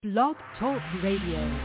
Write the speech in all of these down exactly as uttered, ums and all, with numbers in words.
Blog Talk Radio.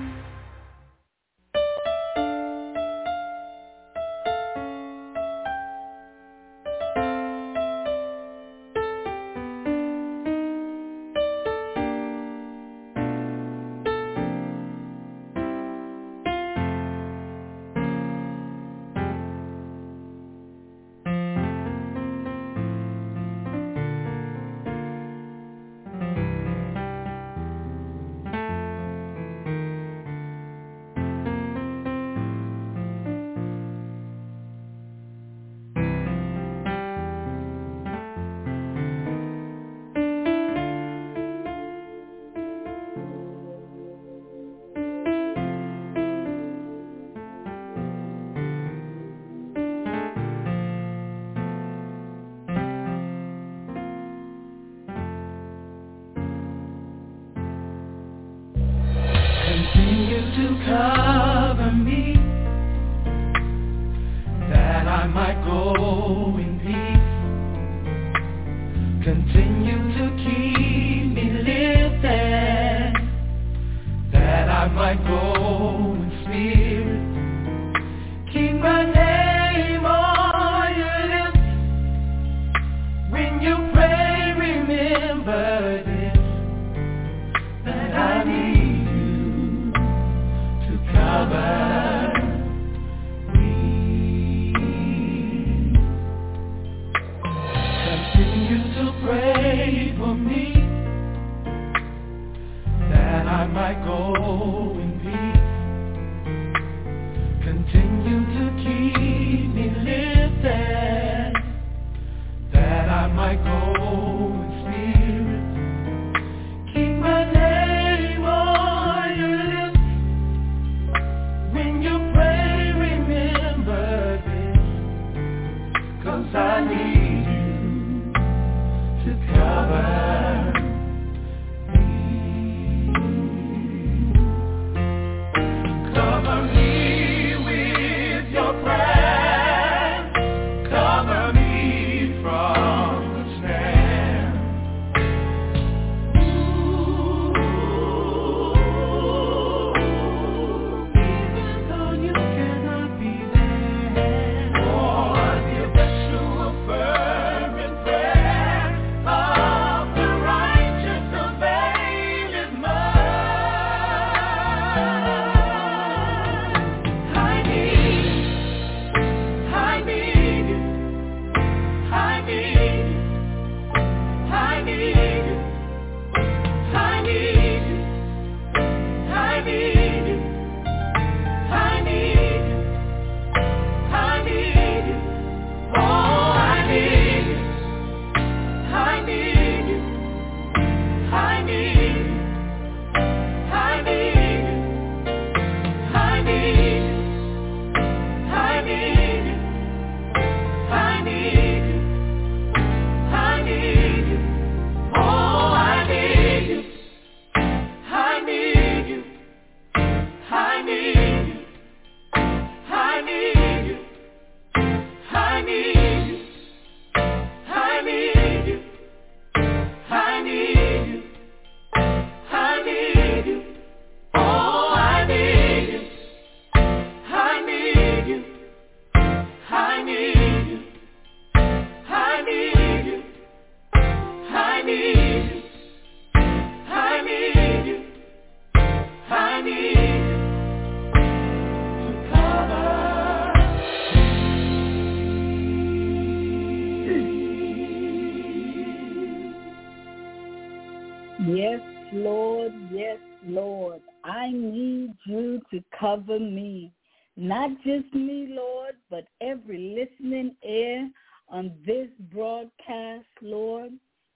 Cover me, not just me, Lord, but every listening ear on this broadcast, Lord.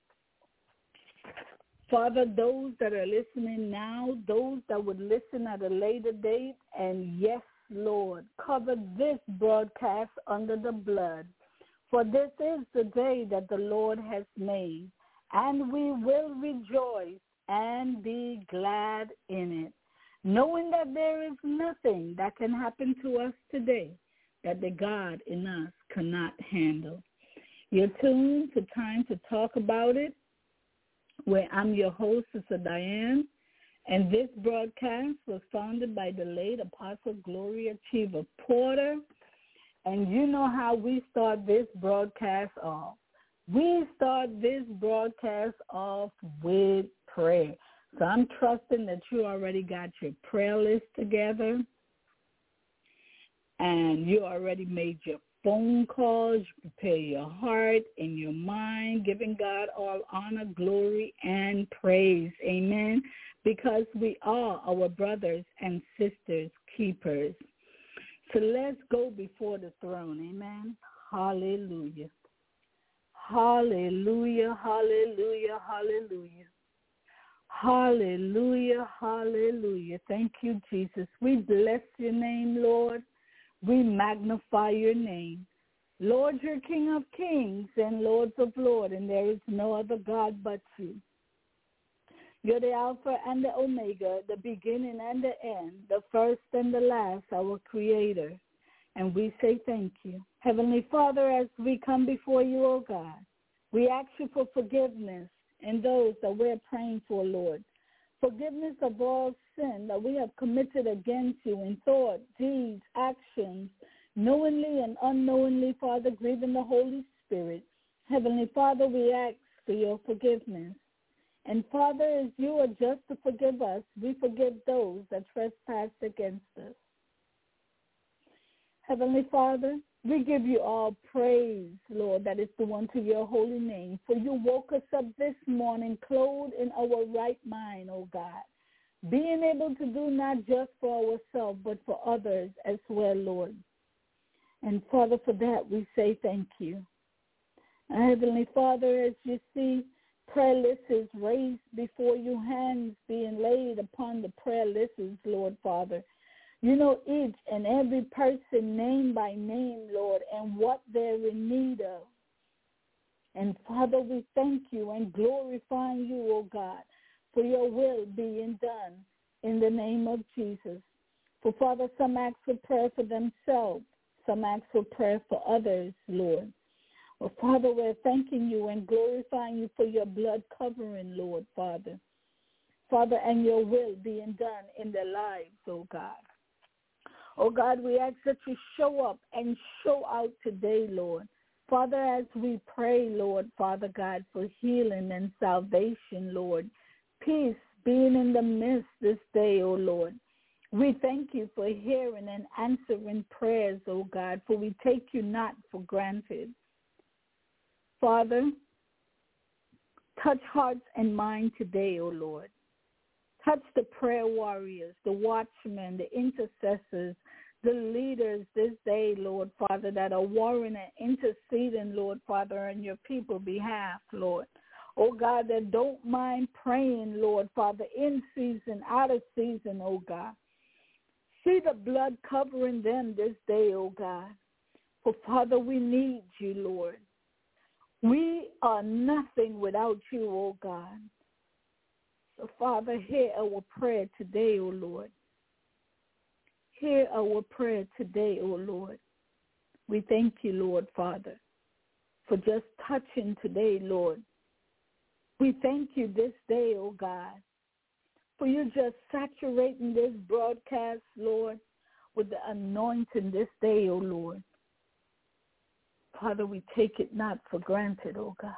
Father, those that are listening now, those that would listen at a later date, and yes, Lord, cover this broadcast under the blood. For this is the day that the Lord has made, and we will rejoice and be glad in it, knowing that there is nothing that can happen to us today that the God in us cannot handle. You're tuned to Time to Talk About It, where I'm your host, Sister Diane, And this broadcast was founded by the late Apostle Gloria Cheever Porter. And you know how we start this broadcast off. We start this broadcast off with prayer. So I'm trusting that you already got your prayer list together and you already made your phone calls, you prepare your heart and your mind, giving God all honor, glory, and praise. Amen. Because we are our brothers and sisters' keepers. So let's go before the throne. Amen. Hallelujah. Hallelujah, hallelujah, hallelujah. Hallelujah, hallelujah. Thank you, Jesus. We bless your name, Lord. We magnify your name. Lord, you're King of kings and Lords of lords, and there is no other God but you. You're the Alpha and the Omega, the beginning and the end, the first and the last, our Creator. And we say thank you. Heavenly Father, as we come before you, O God, we ask you for forgiveness in those that we're praying for, Lord. Forgiveness of all sin that we have committed against you in thought, deeds, actions, knowingly and unknowingly, Father, grieving the Holy Spirit. Heavenly Father, we ask for your forgiveness. And Father, as you are just to forgive us, we forgive those that trespass against us. Heavenly Father, we give you all praise, Lord, that is the one to your holy name. For you woke us up this morning clothed in our right mind, O God, being able to do not just for ourselves, but for others as well, Lord. And Father, for that we say thank you. And Heavenly Father, as you see prayer lists raised before you, hands being laid upon the prayer lists, Lord Father, you know each and every person name by name, Lord, and what they're in need of. And Father, we thank you and glorify you, O God, for your will being done in the name of Jesus. For Father, some ask for prayer for themselves, some ask for prayer for others, Lord. Well, Father, we're thanking you and glorifying you for your blood covering, Lord, Father. Father, and your will being done in their lives, oh God. Oh God, we ask that you show up and show out today, Lord. Father, as we pray, Lord, Father God, for healing and salvation, Lord, peace being in the midst this day, oh Lord. We thank you for hearing and answering prayers, oh God, for we take you not for granted. Father, touch hearts and minds today, oh Lord. Touch the prayer warriors, the watchmen, the intercessors, the leaders this day, Lord Father, that are warring and interceding, Lord Father, on your people's behalf, Lord. Oh God, that don't mind praying, Lord Father, in season, out of season, oh God. See the blood covering them this day, oh God. For Father, we need you, Lord. We are nothing without you, oh God. So, Father, hear our prayer today, O Lord. Hear our prayer today, O Lord. We thank you, Lord, Father, for just touching today, Lord. We thank you this day, O God, for you just saturating this broadcast, Lord, with the anointing this day, O Lord. Father, we take it not for granted, O God.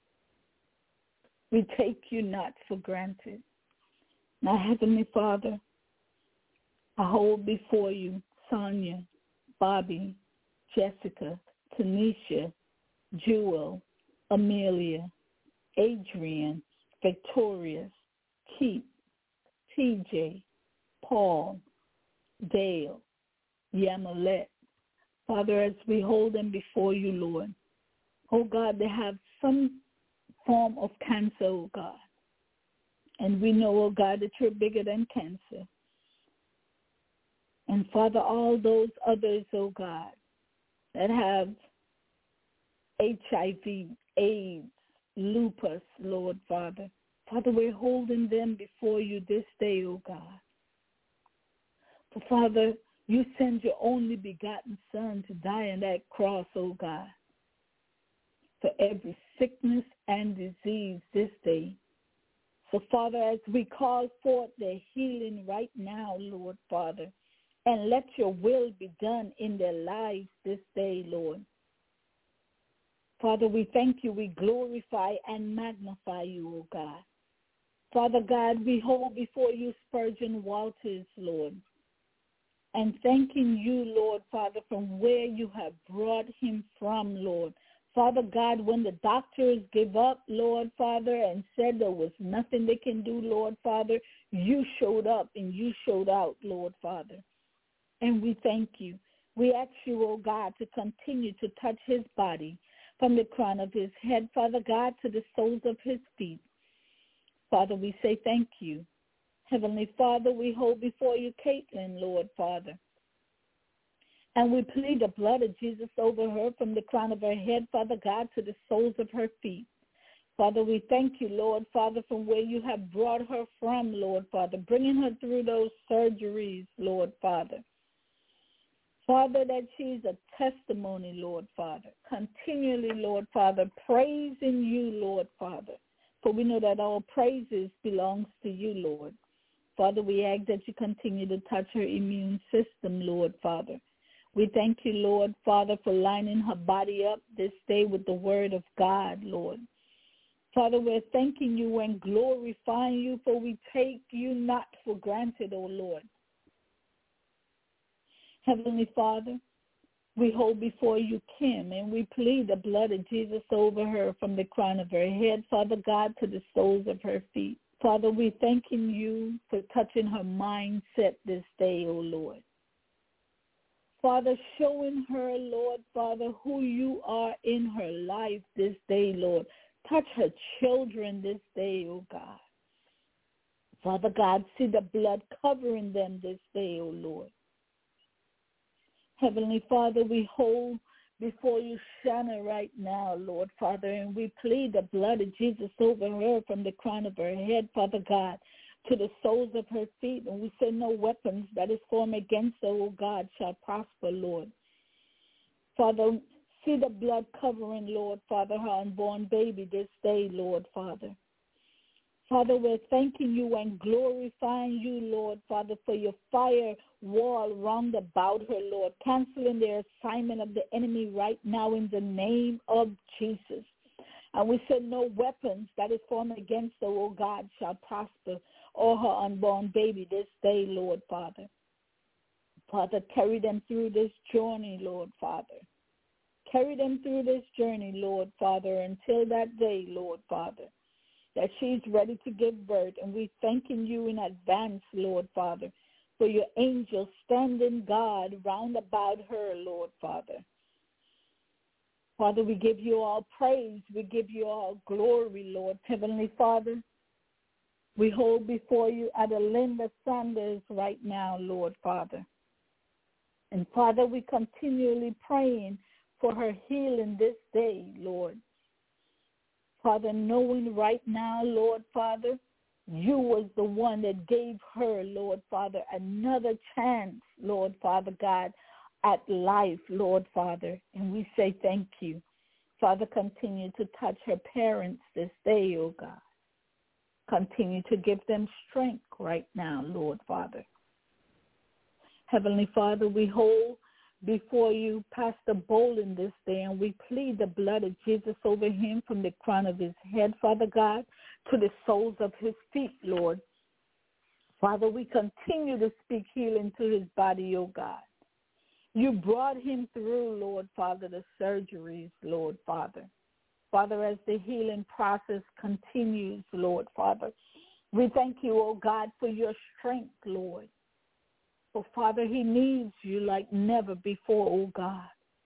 We take you not for granted. Now, Heavenly Father, I hold before you Sonia, Bobby, Jessica, Tanisha, Jewel, Amelia, Adrian, Victorious, Keith, T J, Paul, Dale, Yamilet. Father, as we hold them before you, Lord, oh God, they have some form of cancer, oh God. And we know, oh God, that you're bigger than cancer. And Father, all those others, oh God, that have H I V, AIDS, lupus, Lord Father. Father, we're holding them before you this day, oh God. For Father, you send your only begotten Son to die on that cross, oh God, for every sickness and disease this day. So, Father, as we call forth their healing right now, Lord, Father, and let your will be done in their lives this day, Lord. Father, we thank you, we glorify and magnify you, O God. Father God, we hold before you Spurgeon Walters, Lord, and thanking you, Lord, Father, from where you have brought him from, Lord. Father God, when the doctors give up, Lord, Father, and said there was nothing they can do, Lord, Father, you showed up and you showed out, Lord, Father. And we thank you. We ask you, oh God, to continue to touch his body from the crown of his head, Father God, to the soles of his feet. Father, we say thank you. Heavenly Father, we hold before you Caitlin, Lord, Father. And we plead the blood of Jesus over her from the crown of her head, Father God, to the soles of her feet. Father, we thank you, Lord, Father, from where you have brought her from, Lord, Father, bringing her through those surgeries, Lord, Father. Father, that she's a testimony, Lord, Father, continually, Lord, Father, praising you, Lord, Father, for we know that all praises belongs to you, Lord. Father, we ask that you continue to touch her immune system, Lord, Father. We thank you, Lord, Father, for lining her body up this day with the word of God, Lord. Father, we're thanking you and glorifying you, for we take you not for granted, O Lord. Heavenly Father, we hold before you Kim, and we plead the blood of Jesus over her from the crown of her head, Father God, to the soles of her feet. Father, we're thanking you for touching her mindset this day, O Lord. Father, showing her, Lord, Father, who you are in her life this day, Lord. Touch her children this day, oh God. Father God, see the blood covering them this day, oh Lord. Heavenly Father, we hold before you Shanna right now, Lord, Father, and we plead the blood of Jesus over her from the crown of her head, Father God, to the soles of her feet. And we say no weapons that is formed against her, O God, shall prosper, Lord. Father, see the blood covering, Lord, Father, her unborn baby this day, Lord, Father. Father, we're thanking you and glorifying you, Lord, Father, for your fire wall round about her, Lord, canceling their assignment of the enemy right now in the name of Jesus. And we say no weapons that is formed against her, O God, shall prosper, or her unborn baby this day, Lord, Father. Father, carry them through this journey, Lord, Father. Carry them through this journey, Lord, Father, until that day, Lord, Father, that she's ready to give birth. And we thanking you in advance, Lord, Father, for your angels standing guard round about her, Lord, Father. Father, we give you all praise. We give you all glory, Lord. Heavenly Father, we hold before you Adelinda Sanders right now, Lord, Father. And, Father, we continually praying for her healing this day, Lord. Father, knowing right now, Lord, Father, you was the one that gave her, Lord, Father, another chance, Lord, Father God, at life, Lord, Father. And we say thank you. Father, continue to touch her parents this day, oh God. Continue to give them strength right now, Lord, Father. Heavenly Father, we hold before you Pastor Bolin this day, and we plead the blood of Jesus over him from the crown of his head, Father God, to the soles of his feet, Lord. Father, we continue to speak healing to his body, oh God. You brought him through, Lord, Father, the surgeries, Lord, Father. Father, as the healing process continues, Lord, Father, we thank you, oh God, for your strength, Lord. For, Father, he needs you like never before, oh God.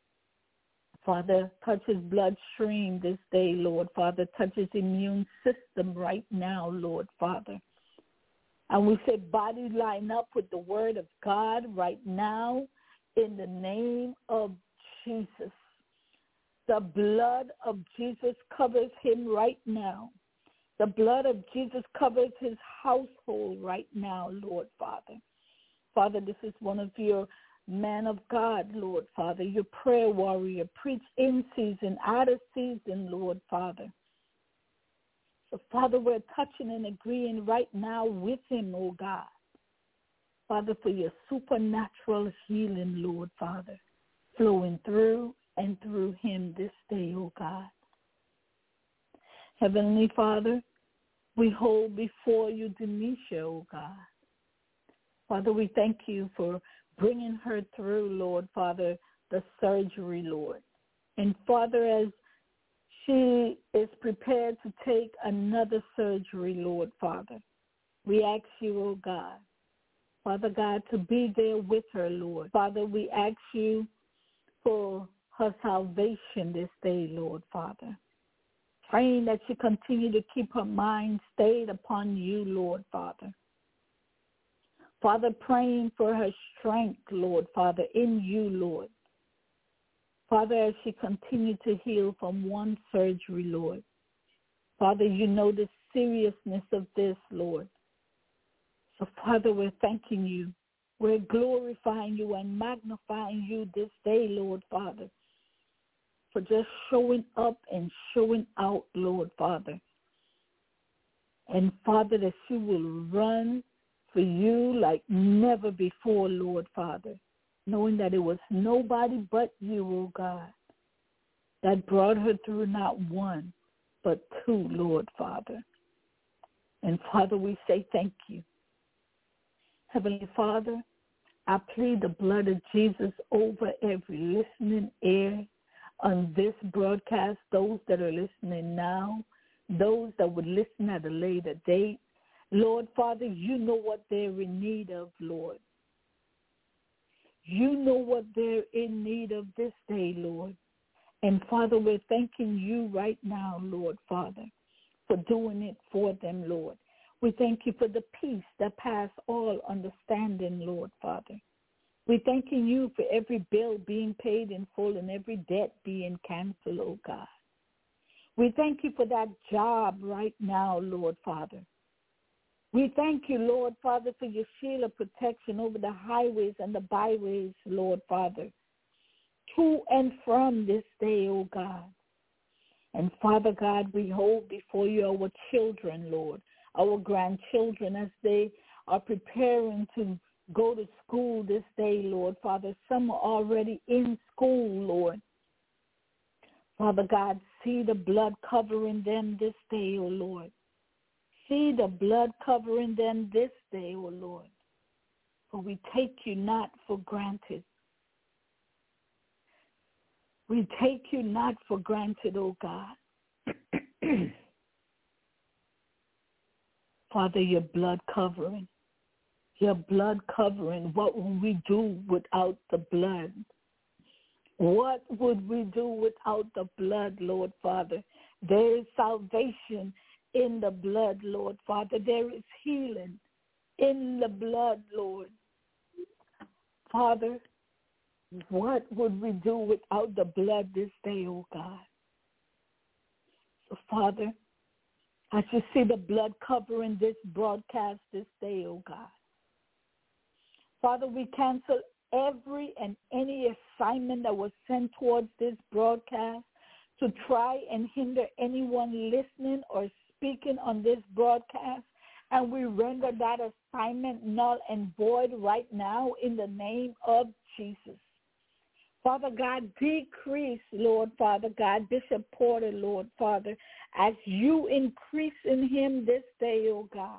Father, touch his bloodstream this day, Lord, Father. Touch his immune system right now, Lord, Father. And we say body line up with the word of God right now in the name of Jesus. The blood of Jesus covers him right now. The blood of Jesus covers his household right now, Lord, Father. Father, this is one of your man of God, Lord, Father, your prayer warrior. Preach in season, out of season, Lord, Father. So, Father, we're touching and agreeing right now with him, oh God. Father, for your supernatural healing, Lord, Father, flowing through and through him this day, oh God. Heavenly Father, we hold before you Denisha, oh God. Father, we thank you for bringing her through, Lord, Father, the surgery, Lord. And Father, as she is prepared to take another surgery, Lord, Father, we ask you, oh God, Father God, to be there with her, Lord. Father, we ask you for her salvation this day, Lord, Father. Praying that she continue to keep her mind stayed upon you, Lord, Father. Father, praying for her strength, Lord, Father, in you, Lord. Father, as she continue to heal from one surgery, Lord. Father, you know the seriousness of this, Lord. So, Father, we're thanking you. We're glorifying you and magnifying you this day, Lord, Father, for just showing up and showing out, Lord, Father. And, Father, that she will run for you like never before, Lord, Father, knowing that it was nobody but you, oh God, that brought her through not one, but two, Lord, Father. And, Father, we say thank you. Heavenly Father, I plead the blood of Jesus over every listening ear on this broadcast, those that are listening now, those that would listen at a later date. Lord, Father, you know what they're in need of, Lord. You know what they're in need of this day, Lord. And, Father, we're thanking you right now, Lord, Father, for doing it for them, Lord. We thank you for the peace that passes all understanding, Lord, Father. We're thanking you for every bill being paid in full and every debt being canceled, oh God. We thank you for that job right now, Lord, Father. We thank you, Lord, Father, for your shield of protection over the highways and the byways, Lord, Father, to and from this day, oh God. And, Father God, we hold before you our children, Lord, our grandchildren as they are preparing to go to school this day, Lord, Father. Some are already in school, Lord. Father God, see the blood covering them this day, oh Lord. See the blood covering them this day, oh Lord. For we take you not for granted. We take you not for granted, oh God. Father, your blood covering. Your blood covering. What would we do without the blood? What would we do without the blood, Lord Father? There is salvation in the blood, Lord Father. There is healing in the blood, Lord. Father, what would we do without the blood this day, oh God? So, Father, as you see the blood covering this broadcast this day, oh God. Father, we cancel every and any assignment that was sent towards this broadcast to try and hinder anyone listening or speaking on this broadcast. And we render that assignment null and void right now in the name of Jesus. Father God, decrease, Lord Father God, Bishop Porter, Lord Father, as you increase in him this day, oh God.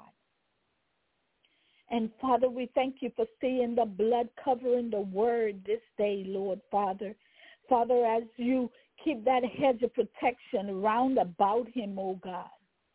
And Father, we thank you for seeing the blood covering the word this day, Lord Father. Father, as you keep that hedge of protection round about him, oh God.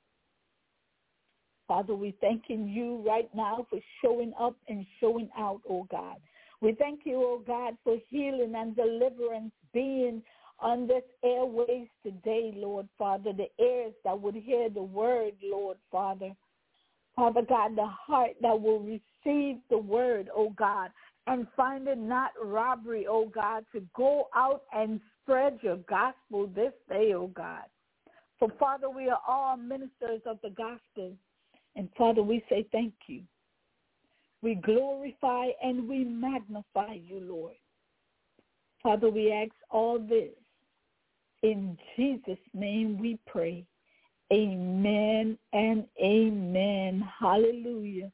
Father, we thanking you right now for showing up and showing out, oh God. We thank you, oh God, for healing and deliverance being on this airways today, Lord Father, the ears that would hear the word, Lord Father. Father God, the heart that will receive the word, oh God, and find it not robbery, oh God, to go out and spread your gospel this day, oh God. For, Father, we are all ministers of the gospel. And, Father, we say thank you. We glorify and we magnify you, Lord. Father, we ask all this. In Jesus' name we pray. Amen and amen. Hallelujah.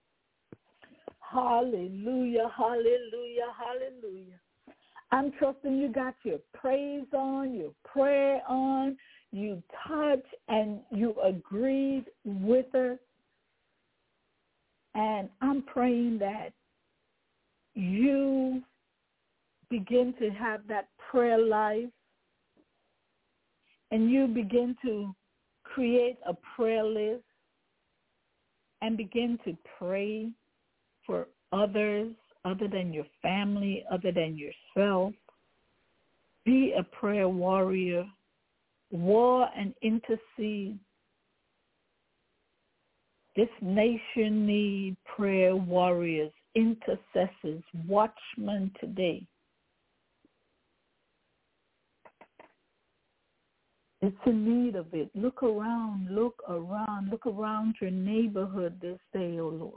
Hallelujah, hallelujah, hallelujah. I'm trusting you got your praise on, your prayer on, you touch and you agreed with us. And I'm praying that you begin to have that prayer life and you begin to create a prayer list and begin to pray for others other than your family, other than yourself. Be a prayer warrior. War and intercede. This nation needs prayer warriors, intercessors, watchmen today. It's in need of it. Look around, look around, look around your neighborhood this day, oh Lord.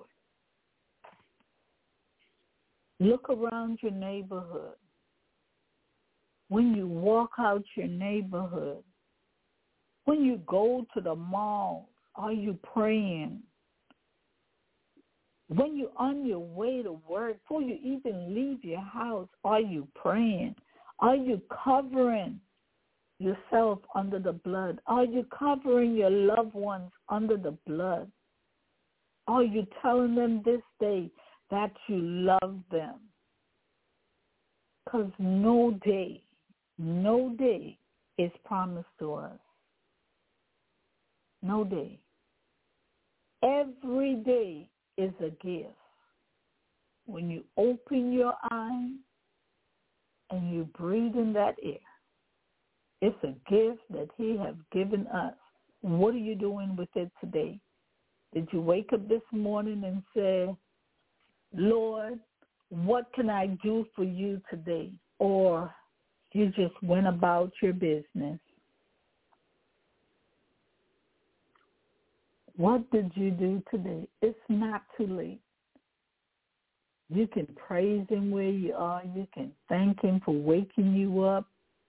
Look around your neighborhood. When you walk out your neighborhood, when you go to the mall, are you praying? When you're on your way to work, before you even leave your house, are you praying? Are you covering yourself under the blood? Are you covering your loved ones under the blood? Are you telling them this day that you love them? Because no day, no day is promised to us. No day. Every day is a gift. When you open your eyes and you breathe in that air, it's a gift that he has given us. What are you doing with it today? Did you wake up this morning and say, Lord, what can I do for you today? Or you just went about your business? What did you do today? It's not too late. You can praise him where you are. You can thank him for waking you up.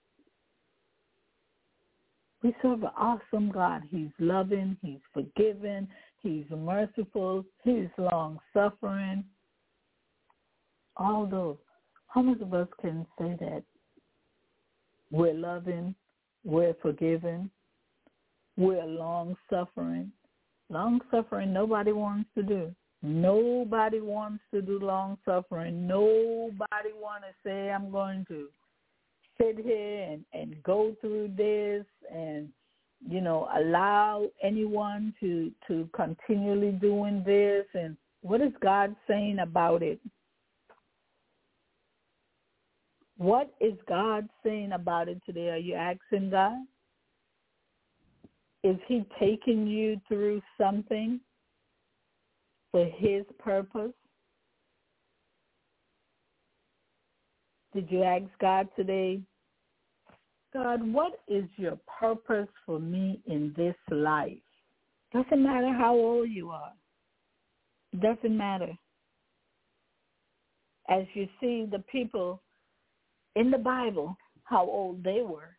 We serve an awesome God. He's loving. He's forgiving. He's merciful. He's long-suffering. All those. How many of us can say that? We're loving. We're forgiving. We're long-suffering. Long-suffering, nobody wants to do. Nobody wants to do long-suffering. Nobody wants to say, I'm going to sit here and, and go through this and, you know, allow anyone to, to continually doing this. And what is God saying about it? What is God saying about it today? Are you asking God? Is he taking you through something for his purpose? Did you ask God today, God, what is your purpose for me in this life? Doesn't matter how old you are. Doesn't matter. As you see the people in the Bible, how old they were.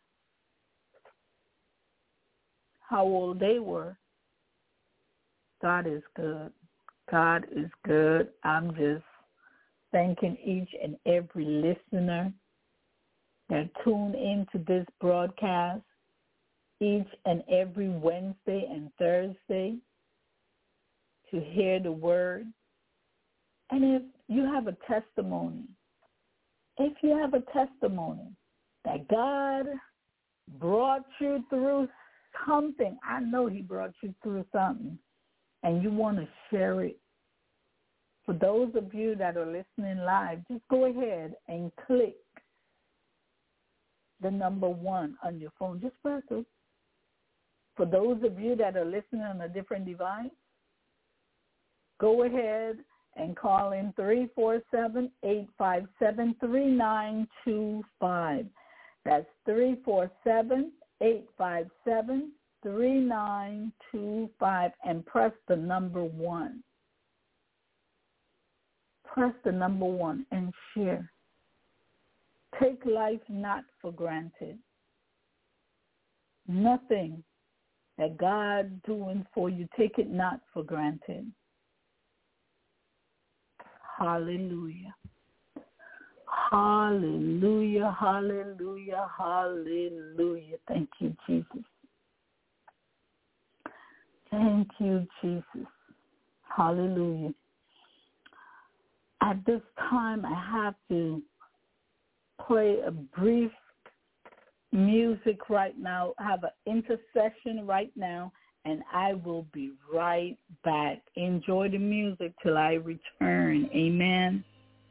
How old they were. God is good. God is good. I'm just thanking each and every listener that tune into this broadcast each and every Wednesday and Thursday to hear the word. And if you have a testimony, if you have a testimony that God brought you through something, I know he brought you through something, and you want to share it. For those of you that are listening live, just go ahead and click the number one on your phone. Just press it. For those of you that are listening on a different device, go ahead and call in three four seven, eight five seven, three nine two five. That's three four seven, eight five seven, three nine two five and press the number one. Press the number one and share. Take life not for granted. Nothing that God doing for you, take it not for granted. Hallelujah. Hallelujah, hallelujah, hallelujah. Thank you, Jesus. Thank you, Jesus. Hallelujah. At this time, I have to play a brief music right now, have an intercession right now, and I will be right back. Enjoy the music till I return. Amen.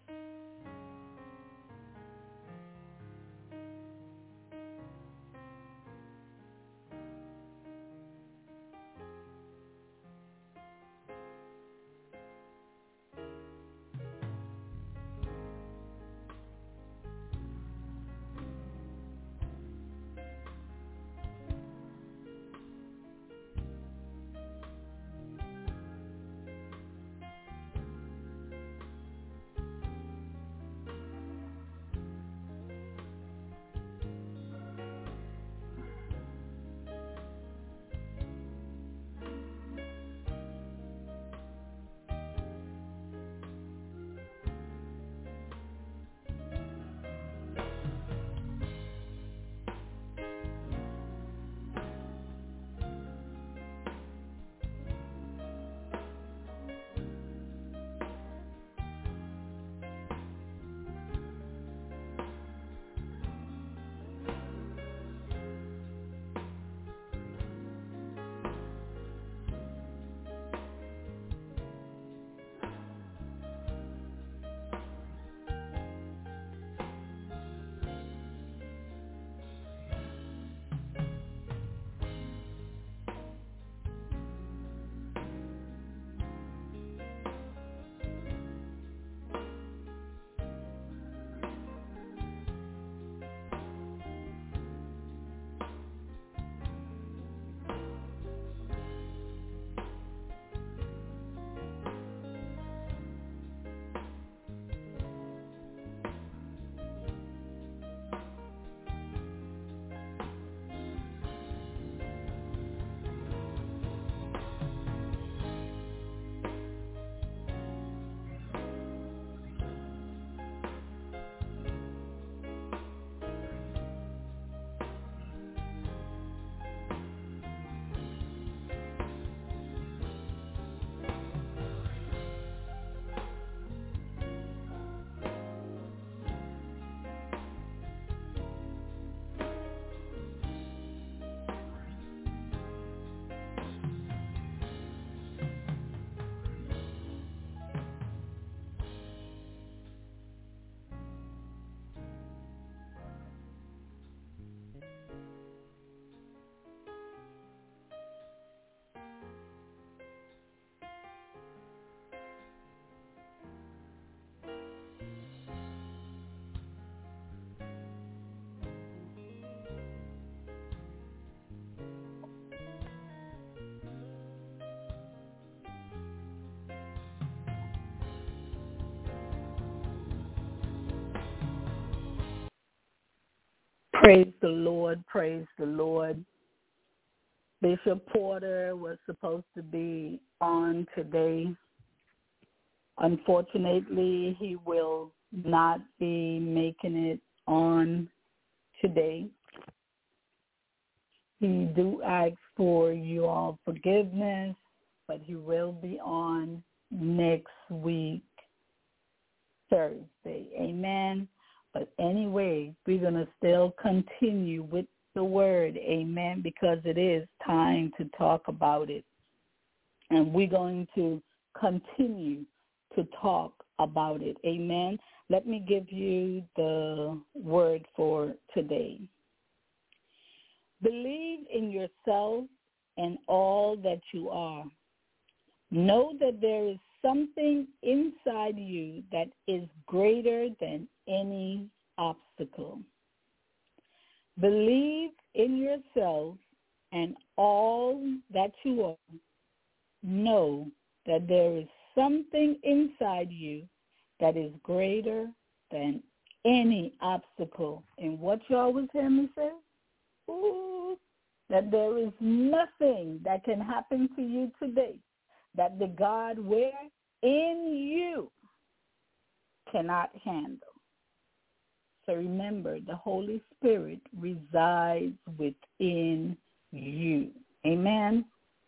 Praise the Lord, praise the Lord. Bishop Porter was supposed to be on today. Unfortunately, he will not be making it on today. He do ask for you all forgiveness, but he will be on next week, Thursday. Amen. But anyway, we're going to still continue with the word, amen, because it is time to talk about it. And we're going to continue to talk about it, amen. Let me give you the word for today. Believe in yourself and all that you are. Know that there is something inside you that is greater than any obstacle. Believe in yourself and all that you are. Know that there is something inside you that is greater than any obstacle. And what you always hear me say? Ooh, that there is nothing that can happen to you today that the God where in you cannot handle. So remember, the Holy Spirit resides within you. Amen.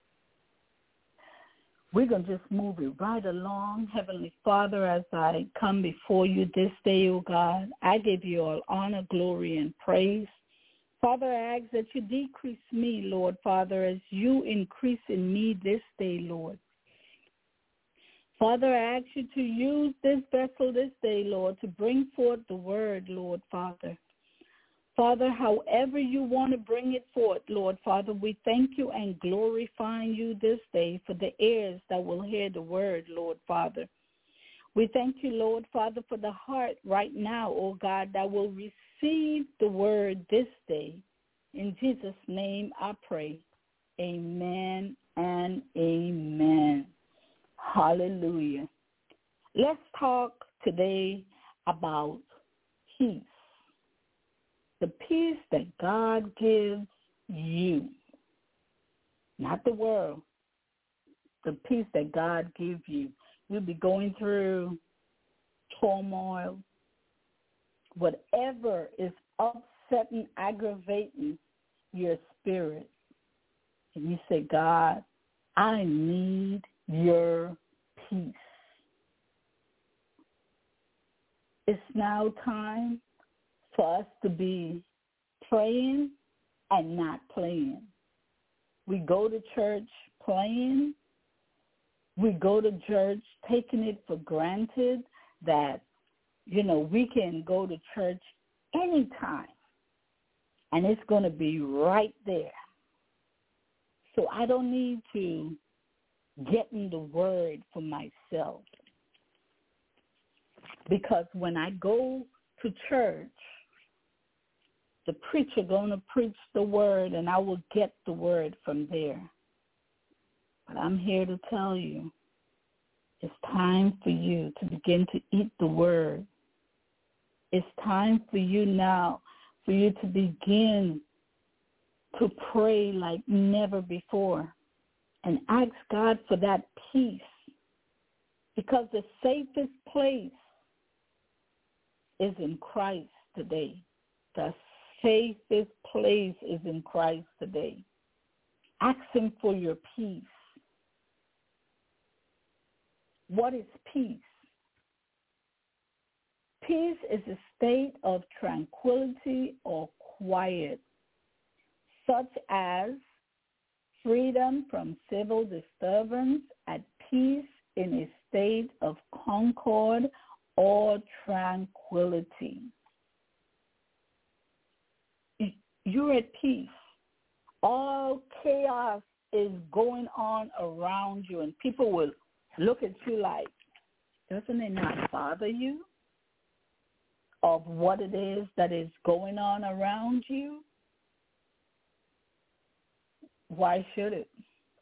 We're going to just move it right along. Heavenly Father, as I come before you this day, O God, I give you all honor, glory, and praise. Father, I ask that you decrease me, Lord, Father, as you increase in me this day, Lord. Father, I ask you to use this vessel this day, Lord, to bring forth the word, Lord, Father. Father, however you want to bring it forth, Lord, Father, we thank you and glorify you this day for the ears that will hear the word, Lord, Father. We thank you, Lord, Father, for the heart right now, oh God, that will receive the word this day. In Jesus' name I pray. Amen and amen. Hallelujah. Let's talk today about peace. The peace that God gives you, not the world, the peace that God gives you. You'll be going through turmoil, whatever is upsetting, aggravating your spirit. And you say, God, I need your peace. It's now time for us to be praying and not playing. We go to church playing. We go to church taking it for granted that, you know, we can go to church anytime and it's going to be right there. So I don't need to get in the word for myself. Because when I go to church, the preacher going to preach the word, and I will get the word from there. But I'm here to tell you, it's time for you to begin to eat the word. It's time for you now, for you to begin to pray like never before and ask God for that peace. Because the safest place is in Christ today. The safest place is in Christ today. Ask him for your peace. What is peace? Peace is a state of tranquility or quiet, such as freedom from civil disturbance, at peace in a state of concord or tranquility. You're at peace. All chaos is going on around you, and people will look at you like, doesn't it not bother you of what it is that is going on around you? Why should it?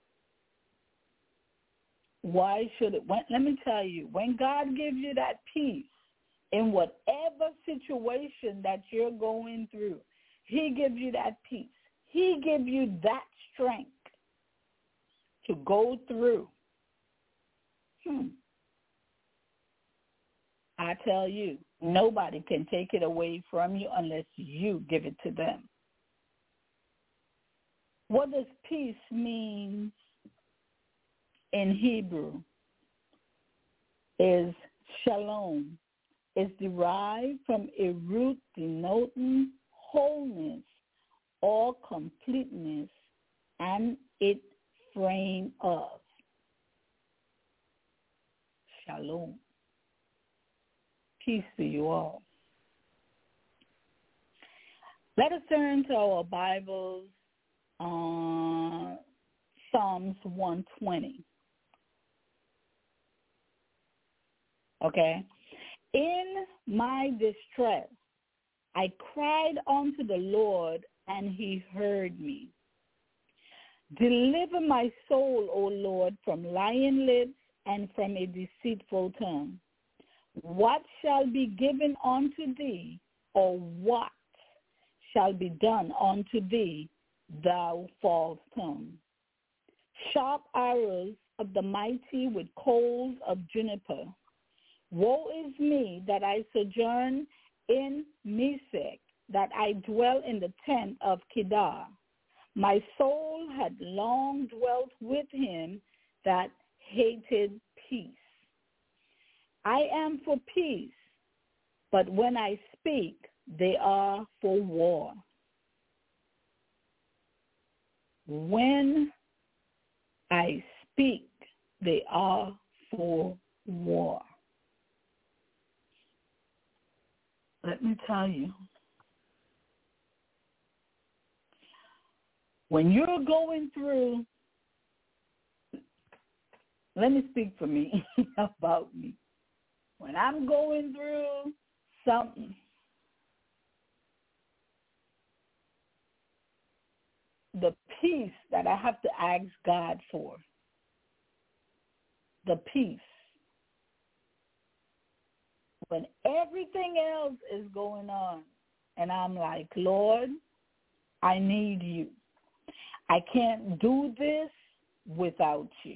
Why should it? When, let me tell you, when God gives you that peace in whatever situation that you're going through, he gives you that peace. He gives you that strength to go through. Hmm. I tell you, nobody can take it away from you unless you give it to them. What does peace mean in Hebrew? Is shalom. It's derived from a root denoting wholeness or completeness, and it frame of. Shalom. Peace to you all. Let us turn to our Bibles, uh, Psalms one twenty. Okay? In my distress, I cried unto the Lord, and he heard me. Deliver my soul, O Lord, from lying lips and from a deceitful tongue. What shall be given unto thee, or what shall be done unto thee, thou false tongue. Sharp arrows of the mighty with coals of juniper. Woe is me that I sojourn in Mesech, that I dwell in the tent of Kedar. My soul had long dwelt with him that hated peace. I am for peace, but when I speak, they are for war. When I speak, they are for war. Let me tell you, when you're going through, let me speak for me, about me. When I'm going through something, the peace that I have to ask God for, the peace, when everything else is going on, and I'm like, Lord, I need you. I can't do this without you.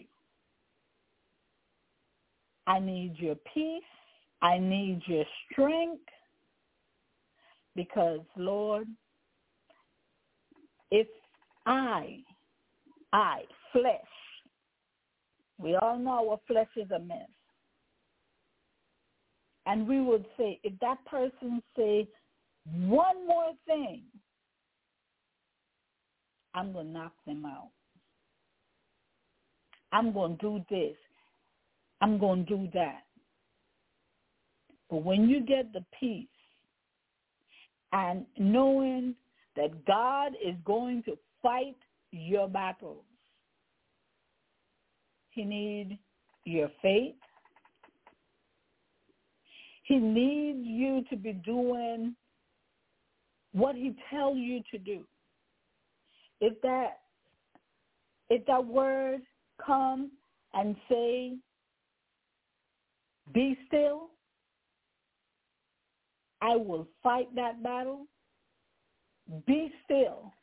I need your peace. I need your strength. Because, Lord, if I, I, flesh, we all know our flesh is a mess. And we would say, if that person say one more thing, I'm going to knock them out. I'm going to do this. I'm going to do that. But when you get the peace and knowing that God is going to fight your battles, he needs your faith. He needs you to be doing what he tells you to do. If that, if that word come and say, be still, I will fight that battle. Be still.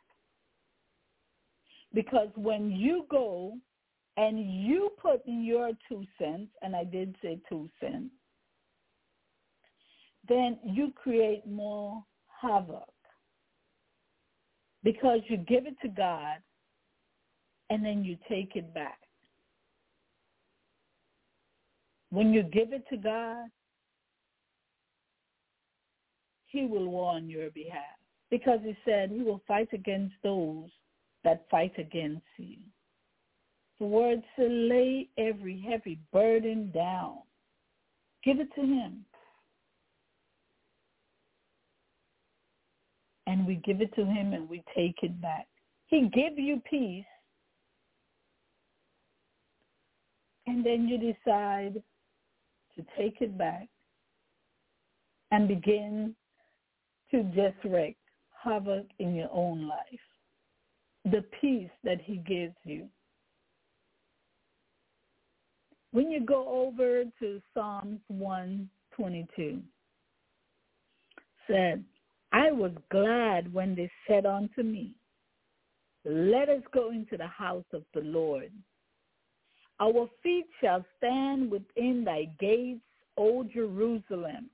Because when you go and you put in your two cents, and I did say two cents, then you create more havoc. Because you give it to God and then you take it back. When you give it to God, he will war on your behalf. Because he said he will fight against those that fight against you. The word said, lay every heavy burden down. Give it to him. And we give it to him and we take it back. He give you peace. And then you decide to take it back and begin to just wreak havoc in your own life. The peace that he gives you. When you go over to Psalms one twenty-two, said, I was glad when they said unto me, let us go into the house of the Lord. Our feet shall stand within thy gates, O Jerusalem.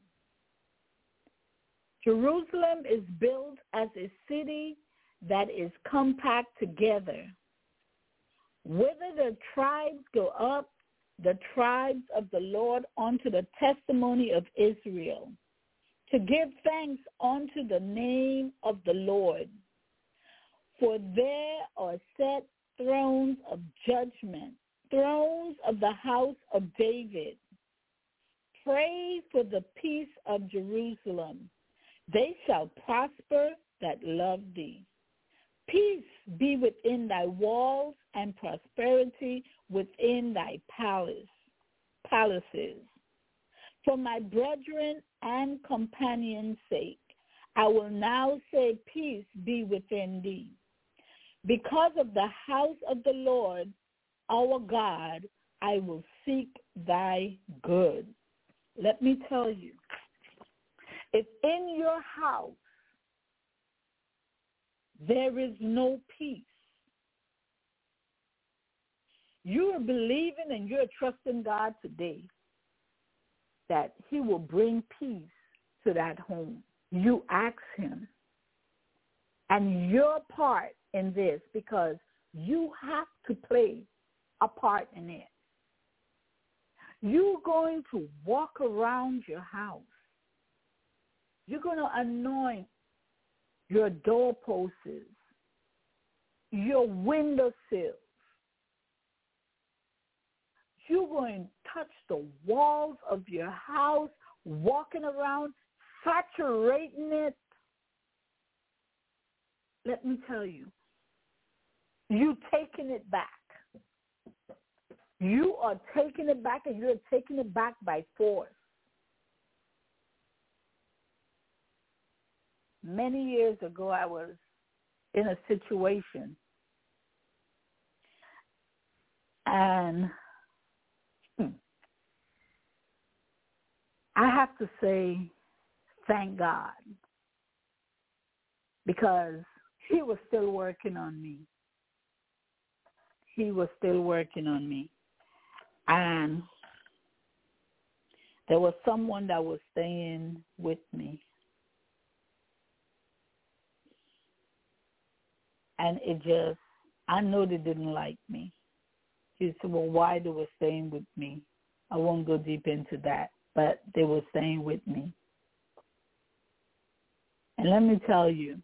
Jerusalem is built as a city that is compact together. Whither the tribes go up, the tribes of the Lord, unto the testimony of Israel, to give thanks unto the name of the Lord. For there are set thrones of judgment, thrones of the house of David. Pray for the peace of Jerusalem. They shall prosper that love thee. Peace be within thy walls and prosperity within thy palace, palaces. For my brethren and companions' sake, I will now say peace be within thee. Because of the house of the Lord, our God, I will seek thy good. Let me tell you, if in your house there is no peace. You are believing and you're trusting God today that he will bring peace to that home. You ask him. And your part in this, because you have to play a part in it. You're going to walk around your house. You're going to anoint your doorposts, your windowsills. You're going to touch the walls of your house, walking around, saturating it. Let me tell you, you're taking it back. You are taking it back, and you're taking it back by force. Many years ago, I was in a situation, and hmm, I have to say thank God, because he was still working on me. He was still working on me. And there was someone that was staying with me. And it just, I know they didn't like me. He said, well, why they were staying with me? I won't go deep into that, but they were staying with me. And let me tell you,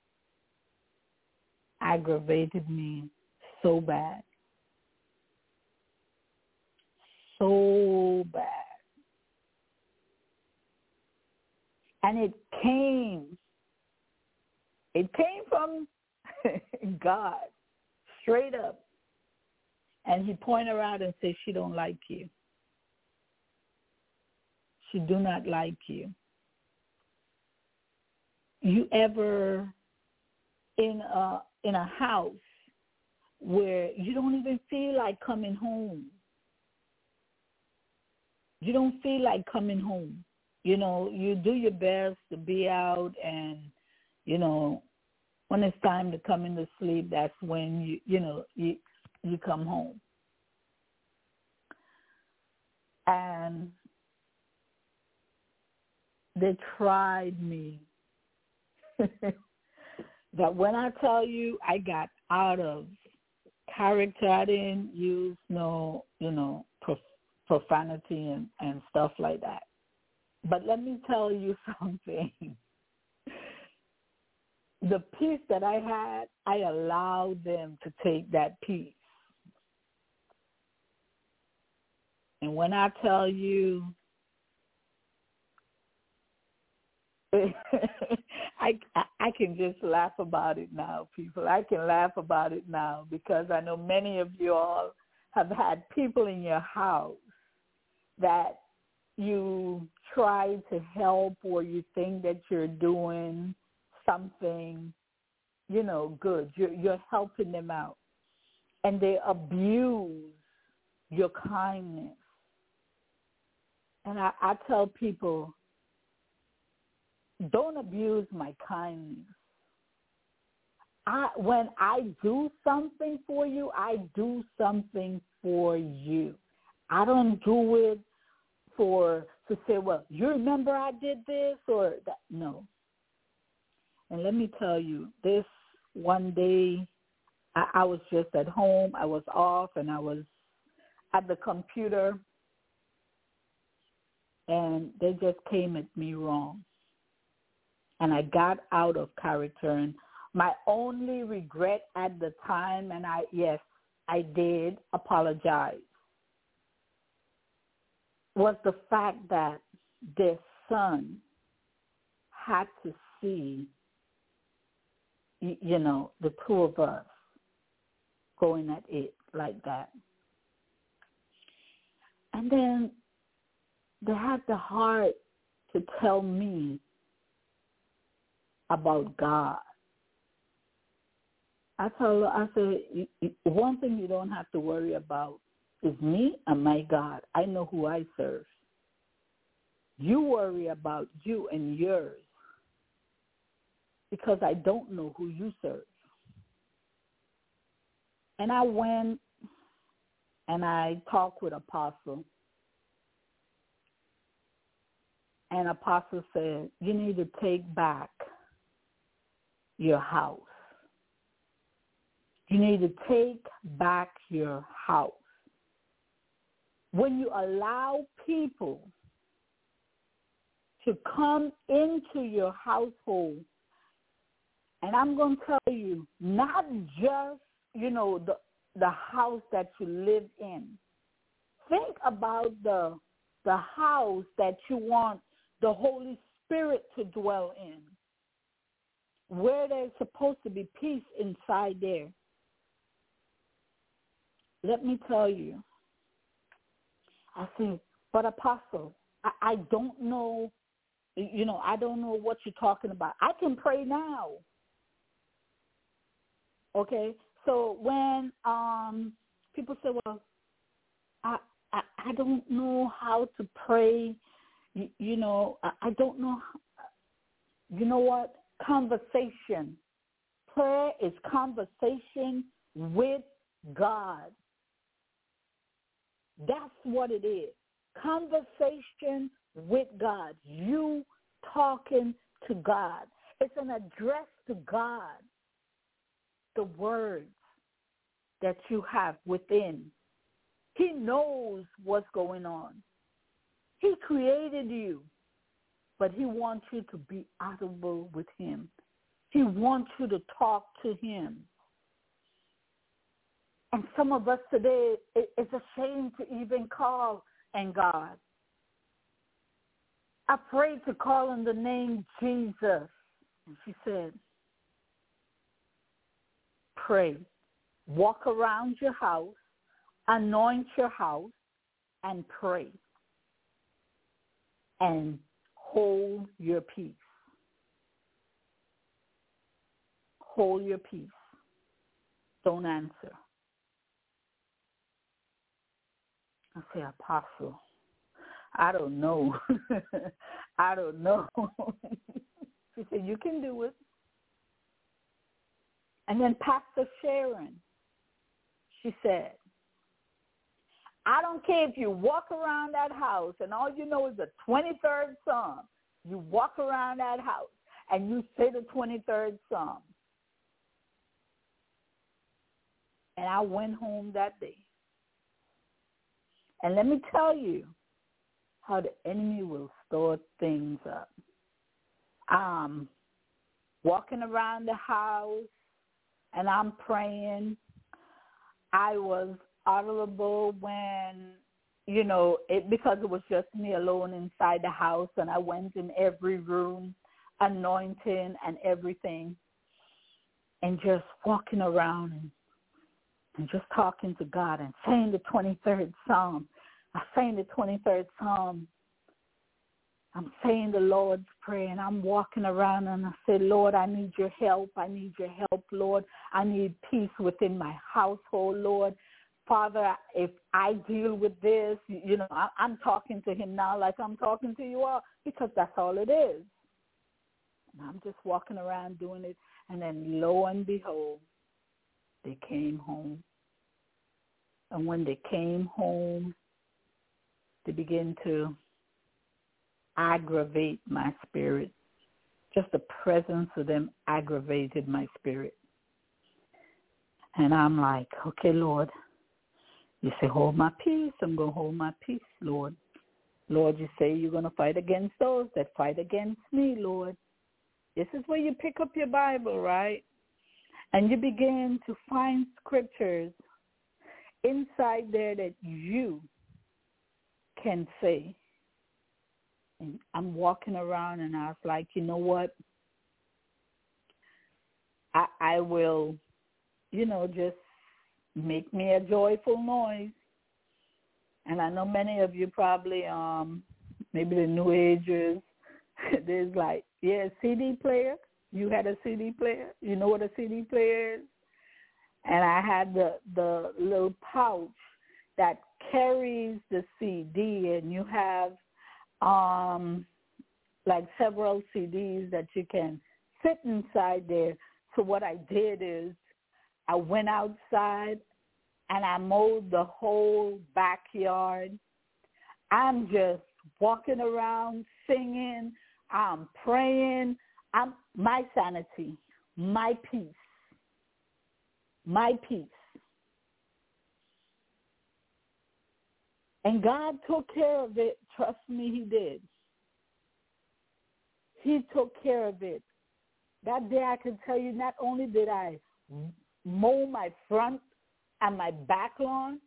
aggravated me so bad. So bad. And it came, it came from God, straight up. And he pointed her out and said, she don't like you. She do not like you. You ever in a, in a house where you don't even feel like coming home? You don't feel like coming home. You know, you do your best to be out, and, you know, when it's time to come into sleep, that's when, you you know, you, you come home. And they tried me. That when I tell you I got out of character, I didn't use no, you know, prof- profanity and, and stuff like that. But let me tell you something. The peace that I had, I allowed them to take that peace. And when I tell you, I, I can just laugh about it now, people. I can laugh about it now because I know many of you all have had people in your house that you try to help, or you think that you're doing something, you know, good. You're, you're helping them out. And they abuse your kindness. And I, I tell people, don't abuse my kindness. I, when I do something for you, I do something for you. I don't do it for to say, well, you remember I did this or that. No. And let me tell you, this one day, I, I was just at home. I was off, and I was at the computer, and they just came at me wrong. And I got out of character. And my only regret at the time, and I, yes, I did apologize, was the fact that their son had to see, you know, the two of us going at it like that. And then they had the heart to tell me about God. I told her, I said, one thing you don't have to worry about is me and my God. I know who I serve. You worry about you and yours. because I don't know who you serve. And I went and I talked with Apostle. And Apostle said, you need to take back your house. You need to take back your house. When you allow people to come into your household, and I'm going to tell you, not just, you know, the the house that you live in. Think about the the house that you want the Holy Spirit to dwell in, where there's supposed to be peace inside there. Let me tell you, I say, but Apostle, I, I don't know, you know, I don't know what you're talking about. I can pray now. Okay? So when um, people say, well, I, I I don't know how to pray, you, you know, I, I don't know, you know what? Conversation. Prayer is conversation with God. That's what it is. Conversation with God. You talking to God. It's an address to God. The words that you have within. He knows what's going on. He created you, but he wants you to be audible with him. He wants you to talk to him. And some of us today, it's a shame to even call on God. I prayed to call on the name Jesus. And she said, pray. Walk around your house, anoint your house, and pray. And hold your peace. Hold your peace. Don't answer. I say, Apostle, I don't know. I don't know. She said, you can do it. And then Pastor Sharon, she said, I don't care if you walk around that house and all you know is the twenty-third Psalm. You walk around that house and you say the twenty-third Psalm. And I went home that day. And let me tell you how the enemy will store things up. Um, walking around the house, and I'm praying. I was audible when, you know, it, because it was just me alone inside the house, and I went in every room, anointing and everything, and just walking around and, and just talking to God and saying the twenty-third Psalm. I sang the twenty-third Psalm. I'm saying the Lord's Prayer, and I'm walking around, and I say, Lord, I need your help. I need your help, Lord. I need peace within my household, Lord. Father, if I deal with this, you know, I, I'm talking to him now like I'm talking to you all, because that's all it is. And I'm just walking around doing it, and then lo and behold, they came home. And when they came home, they began to aggravate my spirit. Just the presence of them aggravated my spirit. And I'm like, okay, Lord, you say, hold my peace. I'm going to hold my peace, Lord. Lord, you say you're going to fight against those that fight against me, Lord. This is where you pick up your Bible, right? And you begin to find scriptures inside there that you can say. And I'm walking around, and I was like, you know what? I, I will, you know, just make me a joyful noise. And I know many of you probably, um, maybe the New Agers, there's like, yeah, C D player. You had a C D player. You know what a C D player is? And I had the, the little pouch that carries the C D, and you have um, like several C Ds that you can sit inside there. So what I did is I went outside and I mowed the whole backyard. I'm just walking around singing. I'm praying. I'm my sanity, my peace, my peace. And God took care of it. Trust me, he did. He took care of it. That day I can tell you, not only did I mow my front and my back lawn,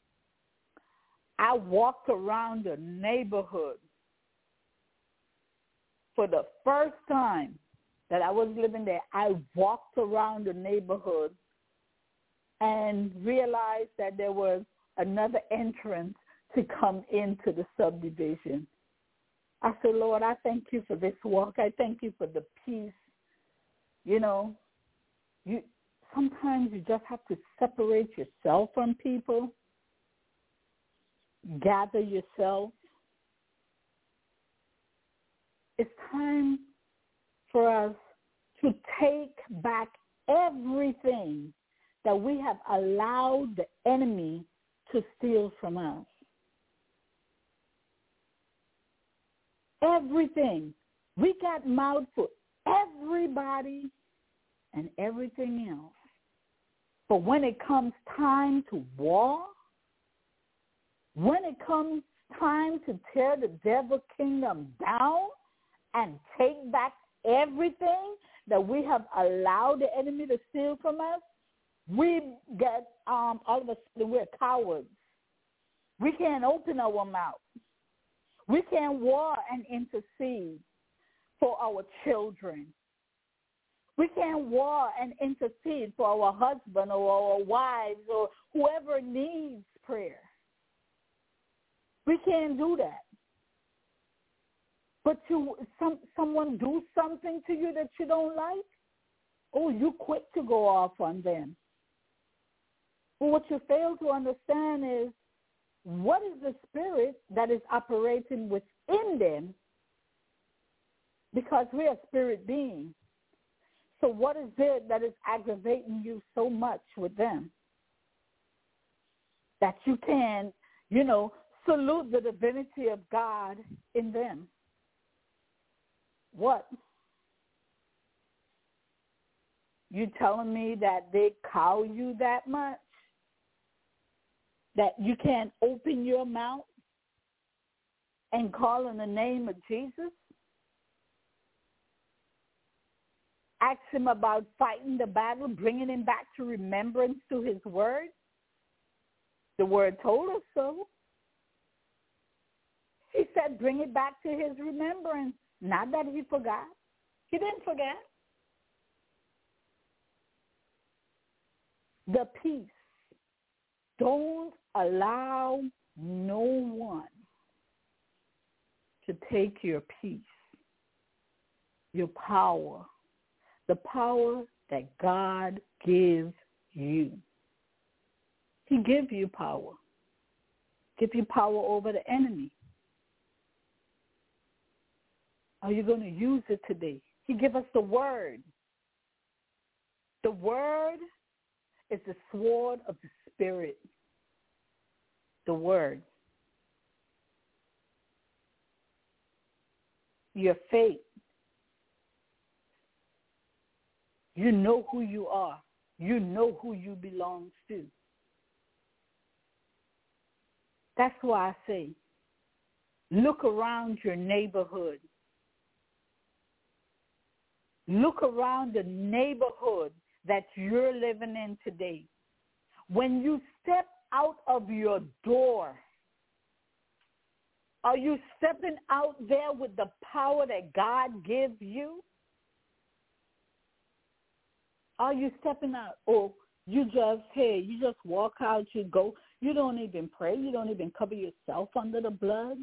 I walked around the neighborhood. For the first time that I was living there, I walked around the neighborhood and realized that there was another entrance to come into the subdivision. I said, Lord, I thank you for this walk. I thank you for the peace. You know, you sometimes you just have to separate yourself from people, gather yourself. It's time for us to take back everything that we have allowed the enemy to steal from us. Everything. We got mouth for everybody and everything else. But when it comes time to war, when it comes time to tear the devil kingdom down and take back everything that we have allowed the enemy to steal from us, we get, um, all of a sudden, we're cowards. We can't open our mouth. We can't war and intercede for our children. We can't war and intercede for our husband or our wives or whoever needs prayer. We can't do that. But you, some, someone do something to you that you don't like, oh, you quick to go off on them. But what you fail to understand is, what is the spirit that is operating within them? Because we are spirit beings. So what is it that is aggravating you so much with them that you can, you know, salute the divinity of God in them? What? You telling me that they cow you that much? That you can't open your mouth and call in the name of Jesus? Ask him about fighting the battle, bringing him back to remembrance to his word. The word told us so. He said bring it back to his remembrance. Not that he forgot. He didn't forget. The peace. Don't allow no one to take your peace, your power, the power that God gives you. He gives you power. Give you power over the enemy. Are you going to use it today? He gave us the word. The word is the sword of the Spirit. The word. Your faith. You know who you are. You know who you belong to. That's why I say, look around your neighborhood. Look around the neighborhood that you're living in today. When you step out of your door, are you stepping out there with the power that God gives you? Are you stepping out? Or you just, hey, you just walk out, you go. You don't even pray. You don't even cover yourself under the blood.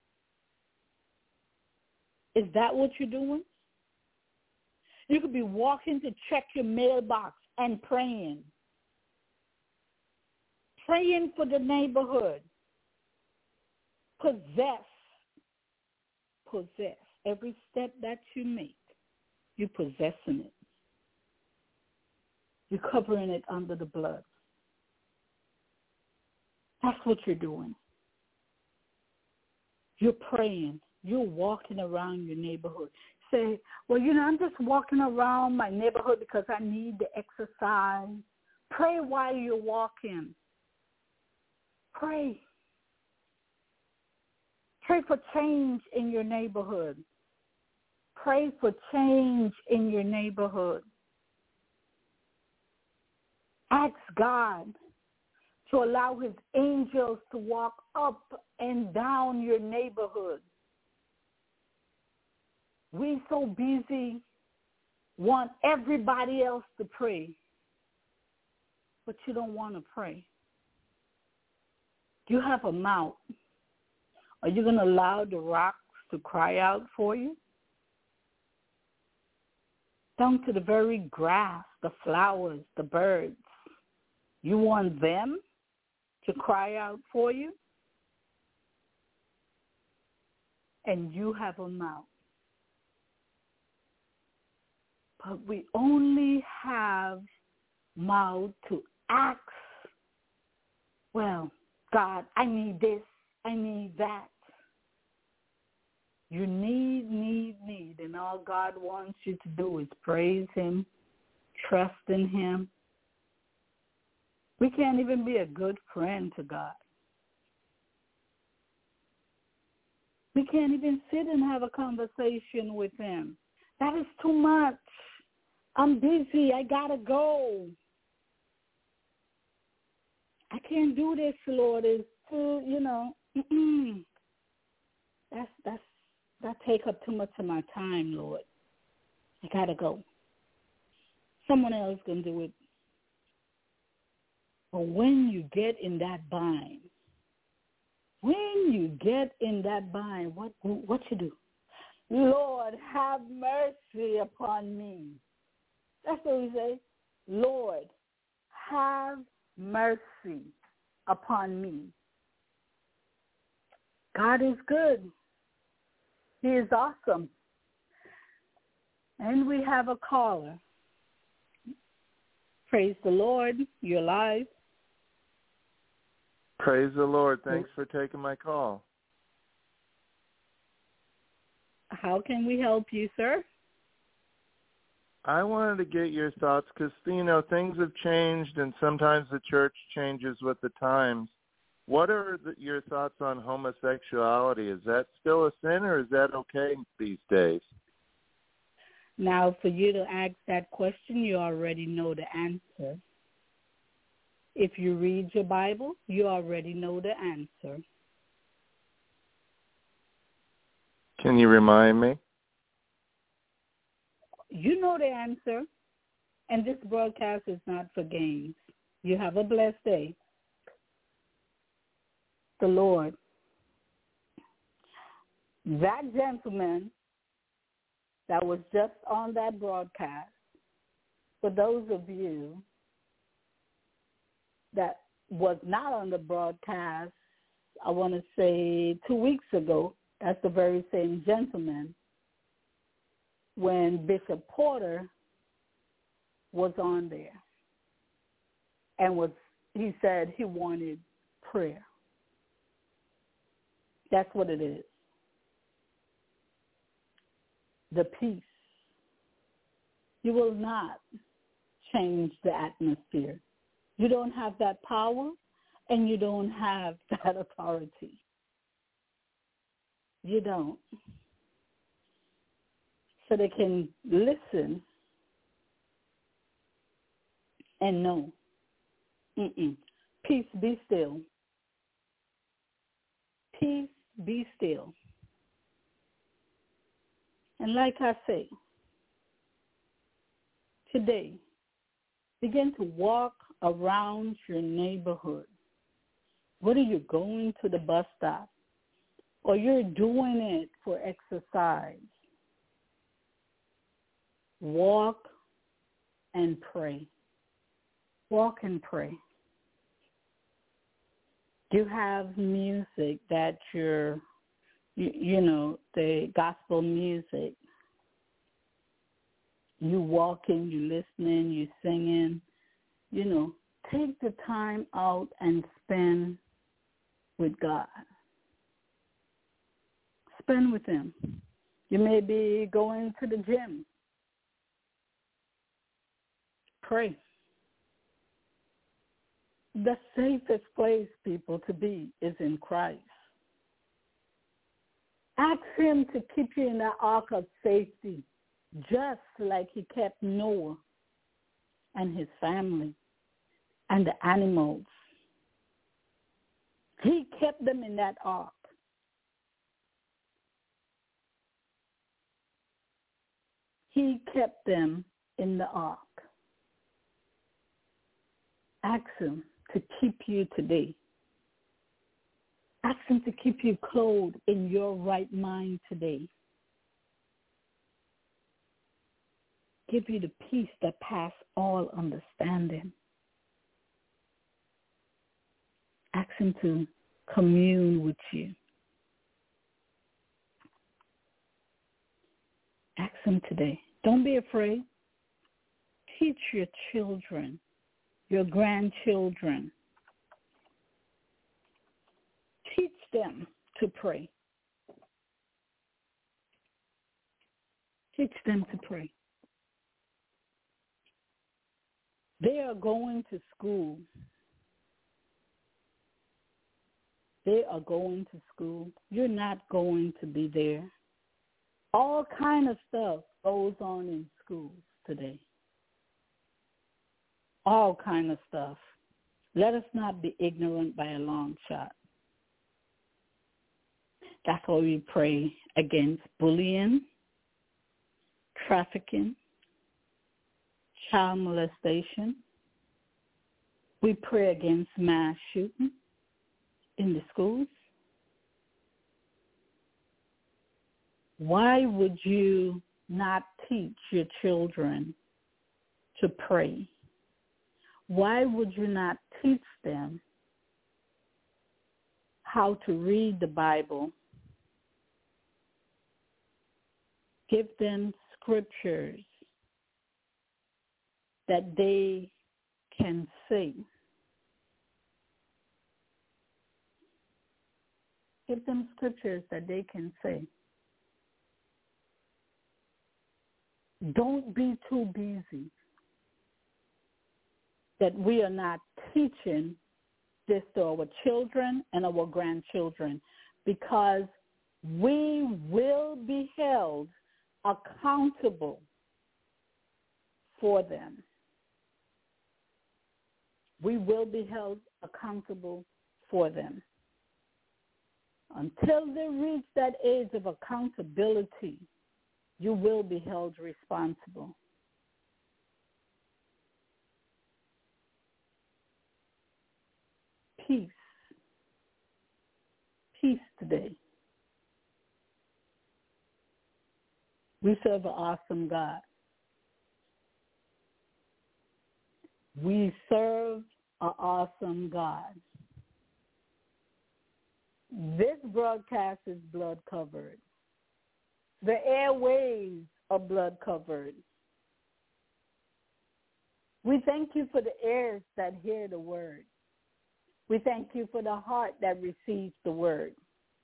Is that what you're doing? You could be walking to check your mailbox and praying. Praying for the neighborhood. Possess. Possess every step that you make. You're possessing it. You're covering it under the blood. That's what you're doing. You're praying. You're walking around your neighborhood. Say, well, you know, I'm just walking around my neighborhood because I need the exercise. Pray while you're walking. Pray. Pray for change in your neighborhood. Pray for change in your neighborhood. Ask God to allow his angels to walk up and down your neighborhood. We so busy want everybody else to pray, but you don't want to pray. You have a mouth. Are you going to allow the rocks to cry out for you? Down to the very grass, the flowers, the birds. You want them to cry out for you? And you have a mouth. But we only have mouth to ask, well, God, I need this, I need that. You need, need, need, and all God wants you to do is praise him, trust in him. We can't even be a good friend to God. We can't even sit and have a conversation with him. That is too much. I'm busy. I got to go. I can't do this, Lord. It's too, you know, mm-mm. that's, that's, that take up too much of my time, Lord. I got to go. Someone else can do it. But when you get in that bind, when you get in that bind, what what you do? Lord, have mercy upon me. That's what we say. Lord, have mercy upon me. God is good. He is awesome. And we have a caller. Praise the Lord. You're live. Praise the Lord. Thanks for taking my call. How can we help you, sir? I wanted to get your thoughts because, you know, things have changed and sometimes the church changes with the times. What are the, your thoughts on homosexuality? Is that still a sin or is that okay these days? Now, for you to ask that question, you already know the answer. If you read your Bible, you already know the answer. Can you remind me? You know the answer, and this broadcast is not for games. You have a blessed day. The Lord. That gentleman that was just on that broadcast, for those of you that was not on the broadcast, I want to say two weeks ago, that's the very same gentleman, when Bishop Porter was on there and was he said he wanted prayer. That's what it is. The peace. You will not change the atmosphere. You don't have that power, and you don't have that authority. You don't. So they can listen and know. Mm-mm. Peace, be still. Peace, be still. And like I say, today, begin to walk around your neighborhood. What are you going to the bus stop? Or you're doing it for exercise. Walk and pray. Walk and pray. You have music that you're, you, you know, the gospel music. You walking, you listening, you singing, you know, take the time out and spend with God. Spend with him. You may be going to the gym. Pray. The safest place, people, to be is in Christ. Ask him to keep you in the ark of safety, just like he kept Noah and his family and the animals. He kept them in that ark. He kept them in the ark. Ask him to keep you today. Ask him to keep you clothed in your right mind today. Give you the peace that passes all understanding. Ask him to commune with you. Ask him today. Don't be afraid. Teach your children, your grandchildren. Teach them to pray. Teach them to pray. They are going to school. They are going to school. You're not going to be there. All kind of stuff goes on in schools today. All kind of stuff. Let us not be ignorant by a long shot. That's why we pray against bullying, trafficking, child molestation. We pray against mass shooting in the schools. Why would you not teach your children to pray? Why would you not teach them how to read the Bible? Give them scriptures that they can say. Give them scriptures that they can say. Don't be too busy that we are not teaching this to our children and our grandchildren, because we will be held accountable for them. We will be held accountable for them. Until they reach that age of accountability, you will be held responsible. Peace. Peace today. We serve an awesome God. We serve an awesome God. This broadcast is blood covered. The airwaves are blood covered. We thank you for the ears that hear the word. We thank you for the heart that receives the word.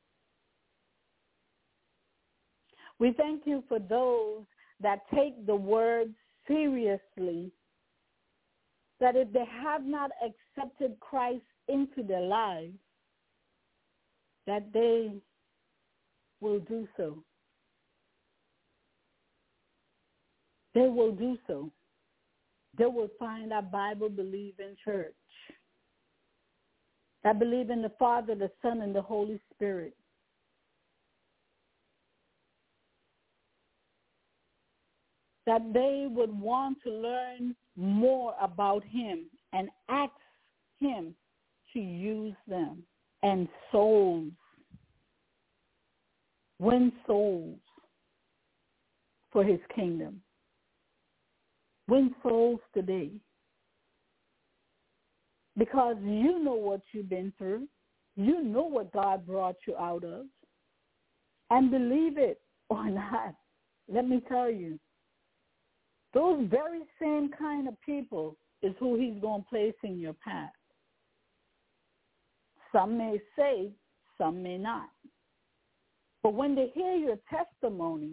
We thank you for those that take the word seriously, that if they have not accepted Christ into their lives, that they will do so. They will do so. They will find a Bible-believing church that believe in the Father, the Son, and the Holy Spirit. That they would want to learn more about him and ask him to use them. And souls. Win souls for his kingdom. Win souls today. Because you know what you've been through. You know what God brought you out of. And believe it or not, let me tell you, Those very same kind of people is who he's going to place in your path. Some may say, some may not. But when they hear your testimony,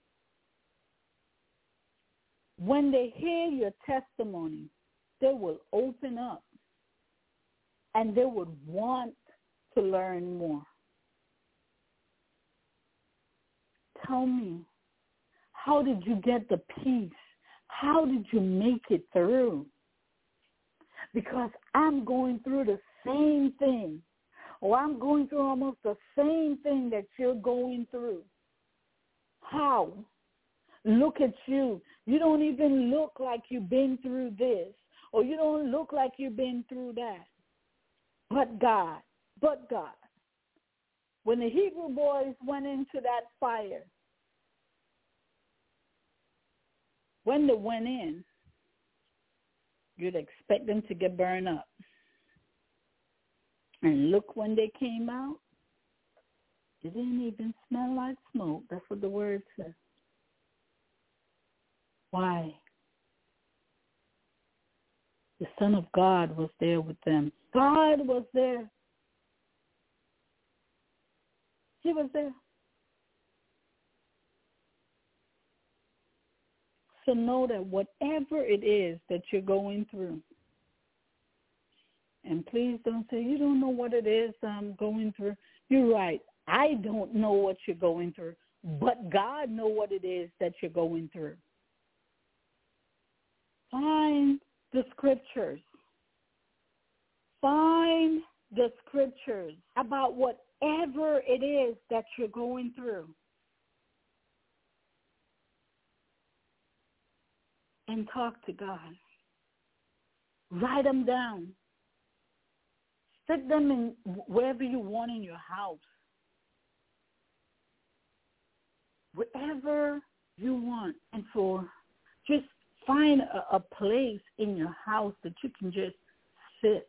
when they hear your testimony, they will open up and they would want to learn more. Tell me, how did you get the peace? How did you make it through? Because I'm going through the same thing, or I'm going through almost the same thing that you're going through. How? Look at you. You don't even look like you've been through this, or you don't look like you've been through that. But God, but God. When the Hebrew boys went into that fire, when they went in, you'd expect them to get burned up. And look, when they came out, it didn't even smell like smoke. That's what the word says. Why? The Son of God was there with them. God was there. He was there. So know that whatever it is that you're going through, and please don't say, you don't know what it is I'm going through. You're right. I don't know what you're going through, but God knows what it is that you're going through. Find the scriptures. Find the scriptures about whatever it is that you're going through. And talk to God. Write them down. Stick them in wherever you want in your house. Wherever you want. And for just find a, a place in your house that you can just sit.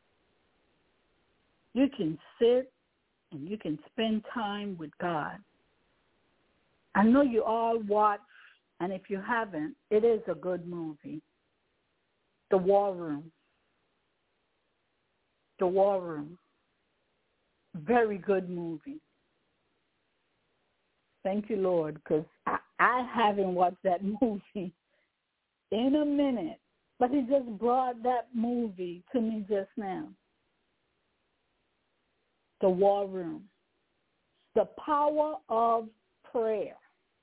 You can sit and you can spend time with God. I know you all watch, and if you haven't, it is a good movie. The War Room. The War Room. Very good movie. Thank you, Lord, because I, I haven't watched that movie in a minute. But he just brought that movie to me just now. The War Room. The power of prayer.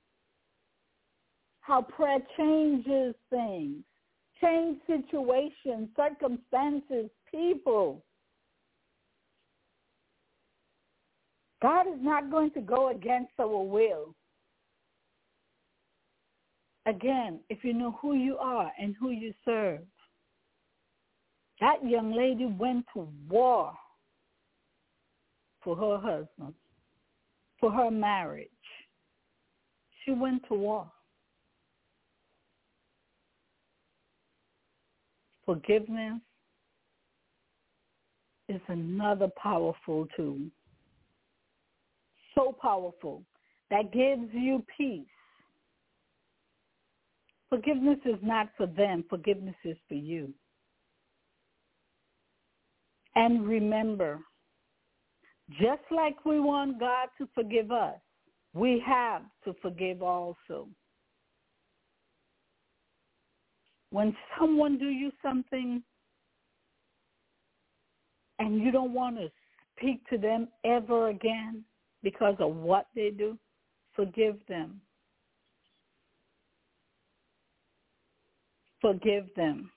How prayer changes things, change situations, circumstances, people. God is not going to go against our will. Again, if you know who you are and who you serve. That young lady went to war for her husband, for her marriage. She went to war. Forgiveness is another powerful tool. So powerful that gives you peace. Forgiveness is not for them. Forgiveness is for you. And remember, just like we want God to forgive us, we have to forgive also. When someone do you something and you don't want to speak to them ever again because of what they do, forgive them. Forgive them.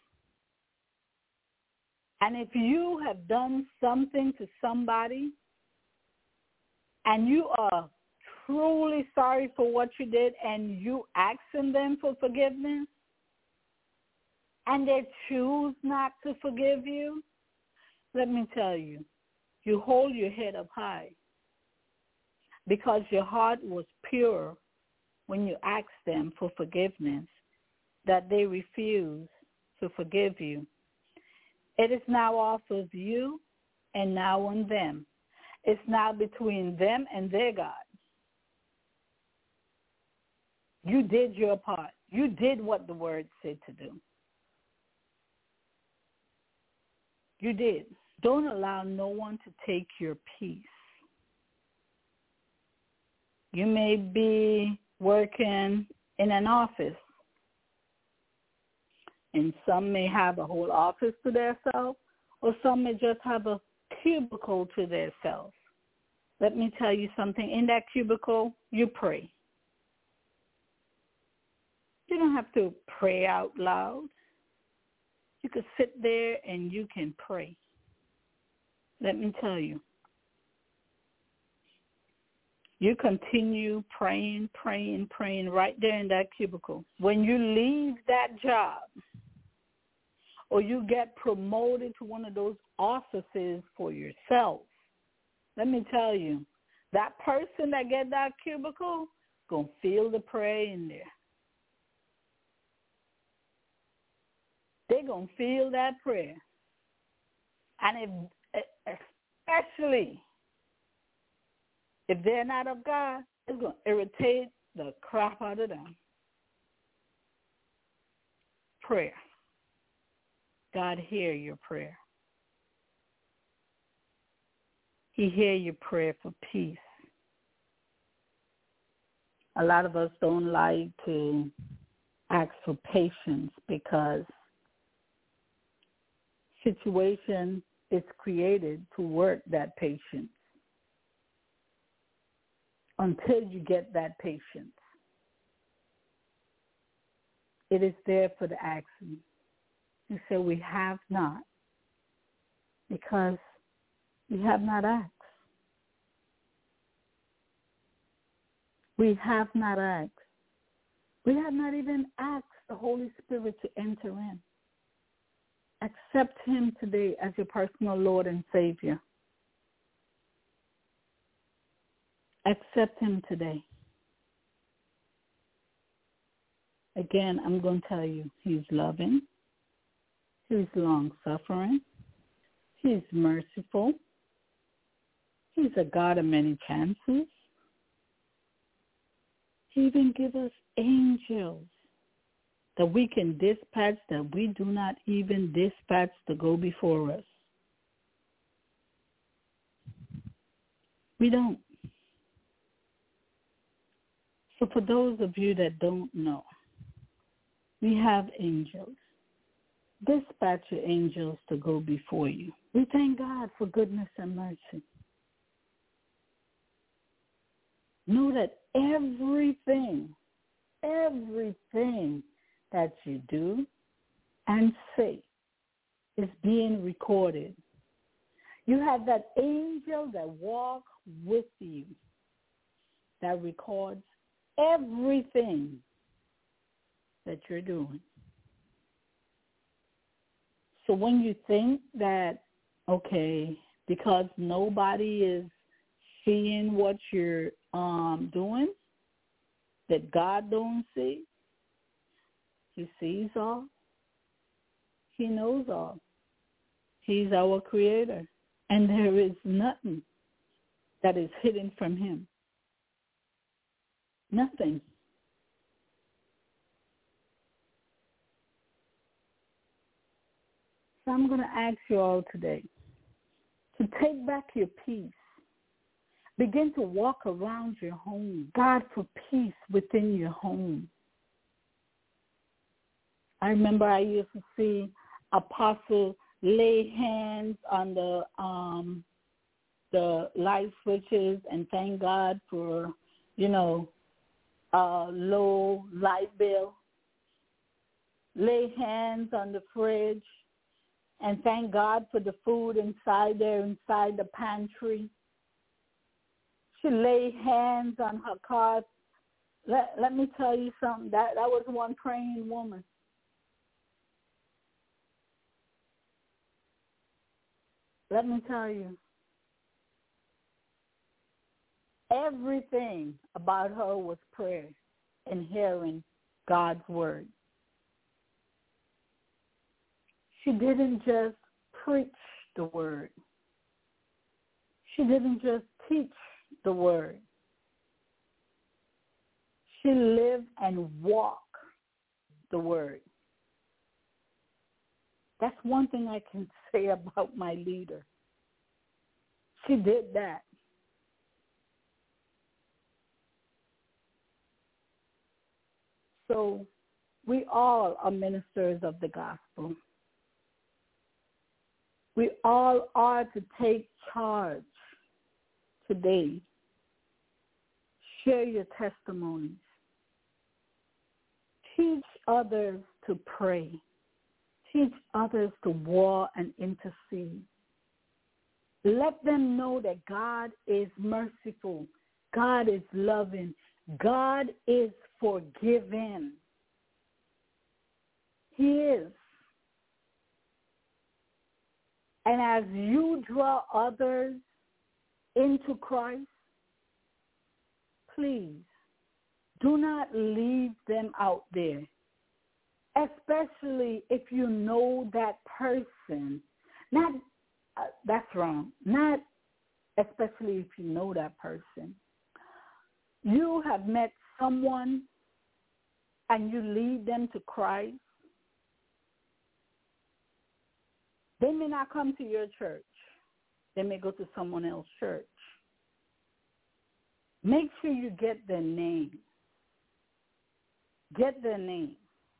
And if you have done something to somebody and you are truly sorry for what you did and you asking them for forgiveness, and they choose not to forgive you, let me tell you, you hold your head up high because your heart was pure when you asked them for forgiveness, that they refuse to forgive you. It is now off of you and now on them. It's now between them and their God. You did your part. You did what the word said to do. You did. Don't allow no one to take your peace. You may be working in an office, and some may have a whole office to themselves, or some may just have a cubicle to themselves. Let me tell you something. In that cubicle, you pray. You don't have to pray out loud. You could sit there and you can pray. Let me tell you. You continue praying, praying, praying right there in that cubicle. When you leave that job or you get promoted to one of those offices for yourself, let me tell you, that person that get that cubicle going to feel the prayer in there. They're going to feel that prayer. And if, especially if they're not of God, it's going to irritate the crap out of them. Prayer. God hear your prayer. He hear your prayer for peace. A lot of us don't like to ask for patience because situation is created to work that patience. Until you get that patience, it is there for the action. You say, we have not, because we have not asked. We have not asked. We have not even asked the Holy Spirit to enter in. Accept him today as your personal Lord and Savior. Accept him today. Again, I'm going to tell you, he's loving. He's long-suffering. He's merciful. He's a God of many chances. He even gives us angels that we can dispatch that we do not even dispatch to go before us. We don't. So for those of you that don't know, we have angels. Dispatch your angels to go before you. We thank God for goodness and mercy. Know that everything, everything that you do and say is being recorded. You have that angel that walks with you that records everything that you're doing. So when you think that, okay, because nobody is seeing what you're um, doing, that God don't see, he sees all. He knows all. He's our creator. And there is nothing that is hidden from him. Nothing. So I'm going to ask you all today to take back your peace. Begin to walk around your home. God, for peace within your home. I remember I used to see Apostle lay hands on the um, the light switches and thank God for, you know, uh, low light bill. Lay hands on the fridge and thank God for the food inside there, inside the pantry. She lay hands on her car. Let, let me tell you something. That, that was one praying woman. Let me tell you. Everything about her was prayer and hearing God's word. She didn't just preach the word. She didn't just teach the word. She lived and walked the word. That's one thing I can say about my leader. She did that. So we all are ministers of the gospel. We all are to take charge today. Share your testimonies. Teach others to pray. Teach others to war and intercede. Let them know that God is merciful. God is loving. God is forgiving. He is. And as you draw others into Christ, please do not leave them out there, especially if you know that person. Not, uh, that's wrong. Not especially if you know that person. You have met someone and you lead them to Christ. They may not come to your church. They may go to someone else's church. Make sure you get their name. Get their name.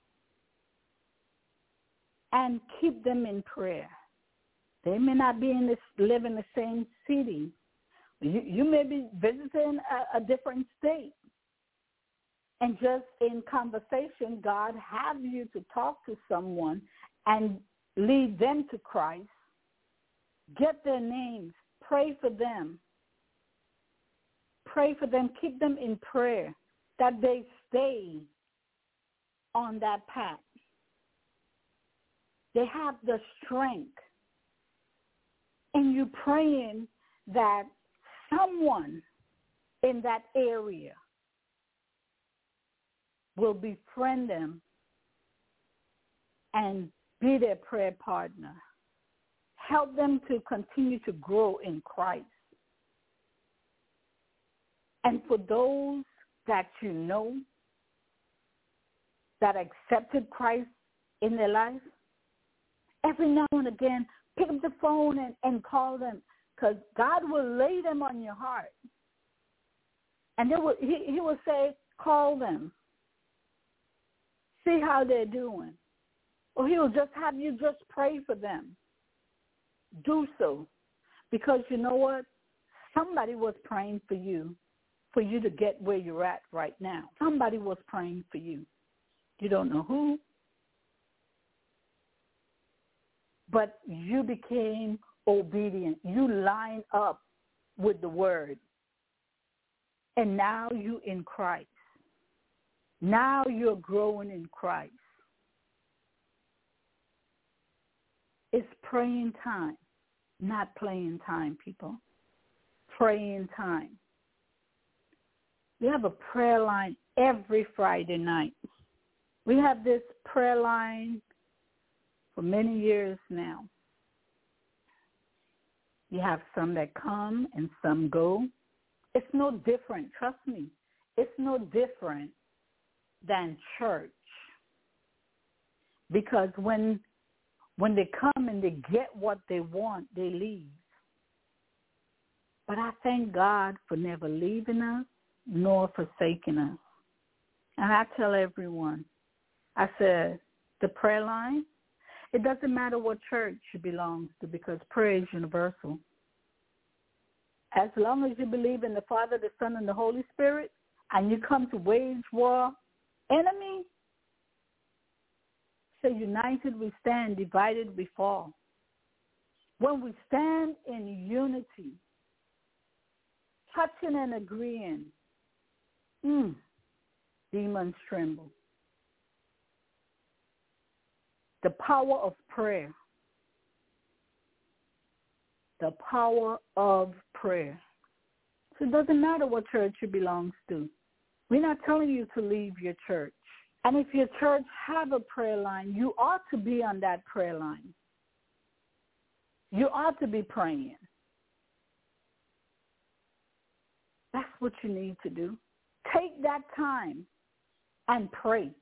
And keep them in prayer. They may not be in this, live in the same city. You, you may be visiting a, a different state. And just in conversation, God have you to talk to someone and lead them to Christ. Get their names. Pray for them. Pray for them. Keep them in prayer that they stay on that path. They have the strength. And you praying that someone in that area will befriend them and be their prayer partner. Help them to continue to grow in Christ. And for those that you know that accepted Christ in their life, every now and again, pick up the phone and, and call them, because God will lay them on your heart. And they will, he, he will say, call them. See how they're doing. Or he will just have you just pray for them. Do so. Because you know what? Somebody was praying for you, for you to get where you're at right now. Somebody was praying for you. You don't know who. But you became obedient. You lined up with the word. And now you in Christ. Now you're growing in Christ. It's praying time, not playing time, people. Praying time. We have a prayer line every Friday night. We have this prayer line for many years now. You have some that come and some go. It's no different, trust me. It's no different than church. Because when when they come and they get what they want, they leave. But I thank God for never leaving us nor forsaking us. And I tell everyone, I said, the prayer line, it doesn't matter what church it belongs to, because prayer is universal. As long as you believe in the Father, the Son, and the Holy Spirit, and you come to wage war enemy, so united we stand, divided we fall. When we stand in unity, touching and agreeing, mm, demons tremble. The power of prayer. The power of prayer. So it doesn't matter what church you belong to. We're not telling you to leave your church. And if your church have a prayer line, you ought to be on that prayer line. You ought to be praying. That's what you need to do. Take that time and pray.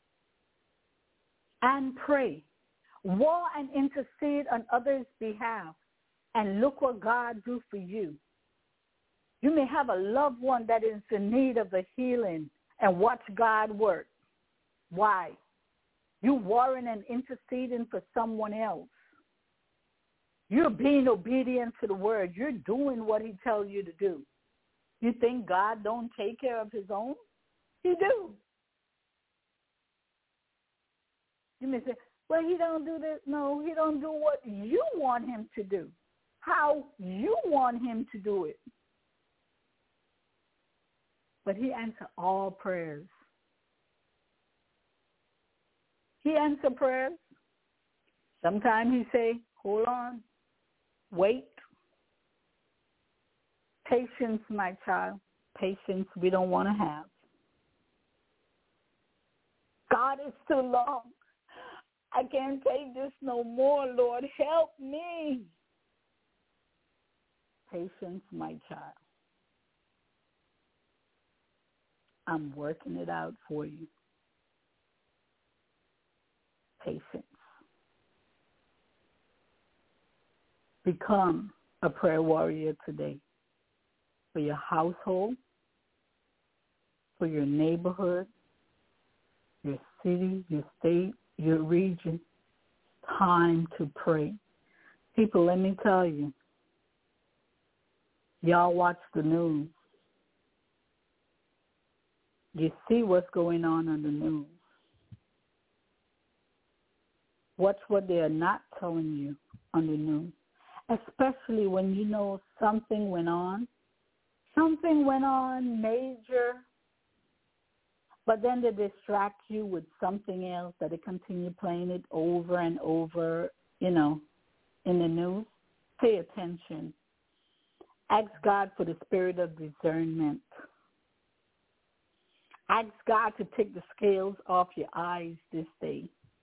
And pray. War and intercede on others' behalf. And look what God do for you. You may have a loved one that is in need of a healing, and watch God work. Why? You warring and interceding for someone else. You're being obedient to the word. You're doing what he tells you to do. You think God don't take care of his own? He do. You may say, well, he don't do this. No, he don't do what you want him to do. How you want him to do it. But he answers all prayers. He answers prayers. Sometimes he say, hold on, wait. Patience, my child. Patience we don't want to have. God, it's too long. I can't take this no more, Lord. Help me. Patience, my child. I'm working it out for you. Patience. Become a prayer warrior today for your household, for your neighborhood, your city, your state, your region. Time to pray. People, let me tell you, y'all watch the news. You see what's going on on the news. Watch what they are not telling you on the news, especially when you know something went on. Something went on major, but then they distract you with something else that they continue playing it over and over, you know, in the news. Pay attention. Ask God for the spirit of discernment. Ask God to take the scales off your eyes this day.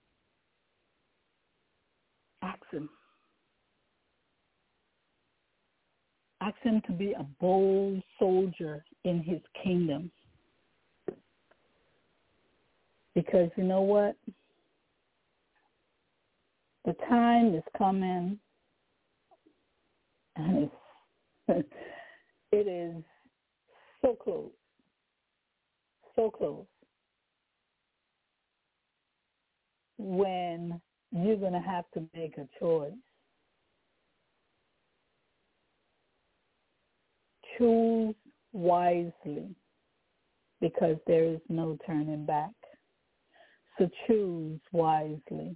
Ask him. Ask him to be a bold soldier in his kingdom. Because you know what? The time is coming, and it's, it is so close. So close. When you're going to have to make a choice. Choose wisely, because there is no turning back. So choose wisely.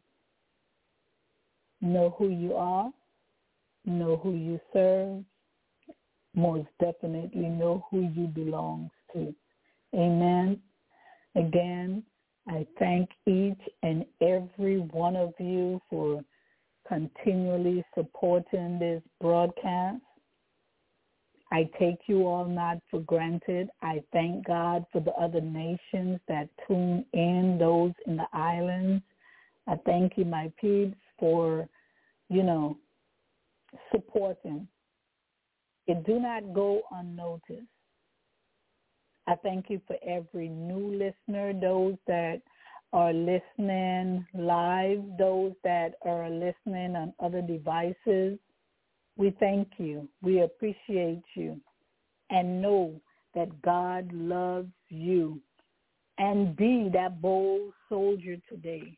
Know who you are. Know who you serve. Most definitely know who you belong to. Amen. Again, I thank each and every one of you for continually supporting this broadcast. I take you all not for granted. I thank God for the other nations that tune in, those in the islands. I thank you, my peeps, for, you know, supporting. It do not go unnoticed. I thank you for every new listener, those that are listening live, those that are listening on other devices. We thank you. We appreciate you. And know that God loves you. And be that bold soldier today,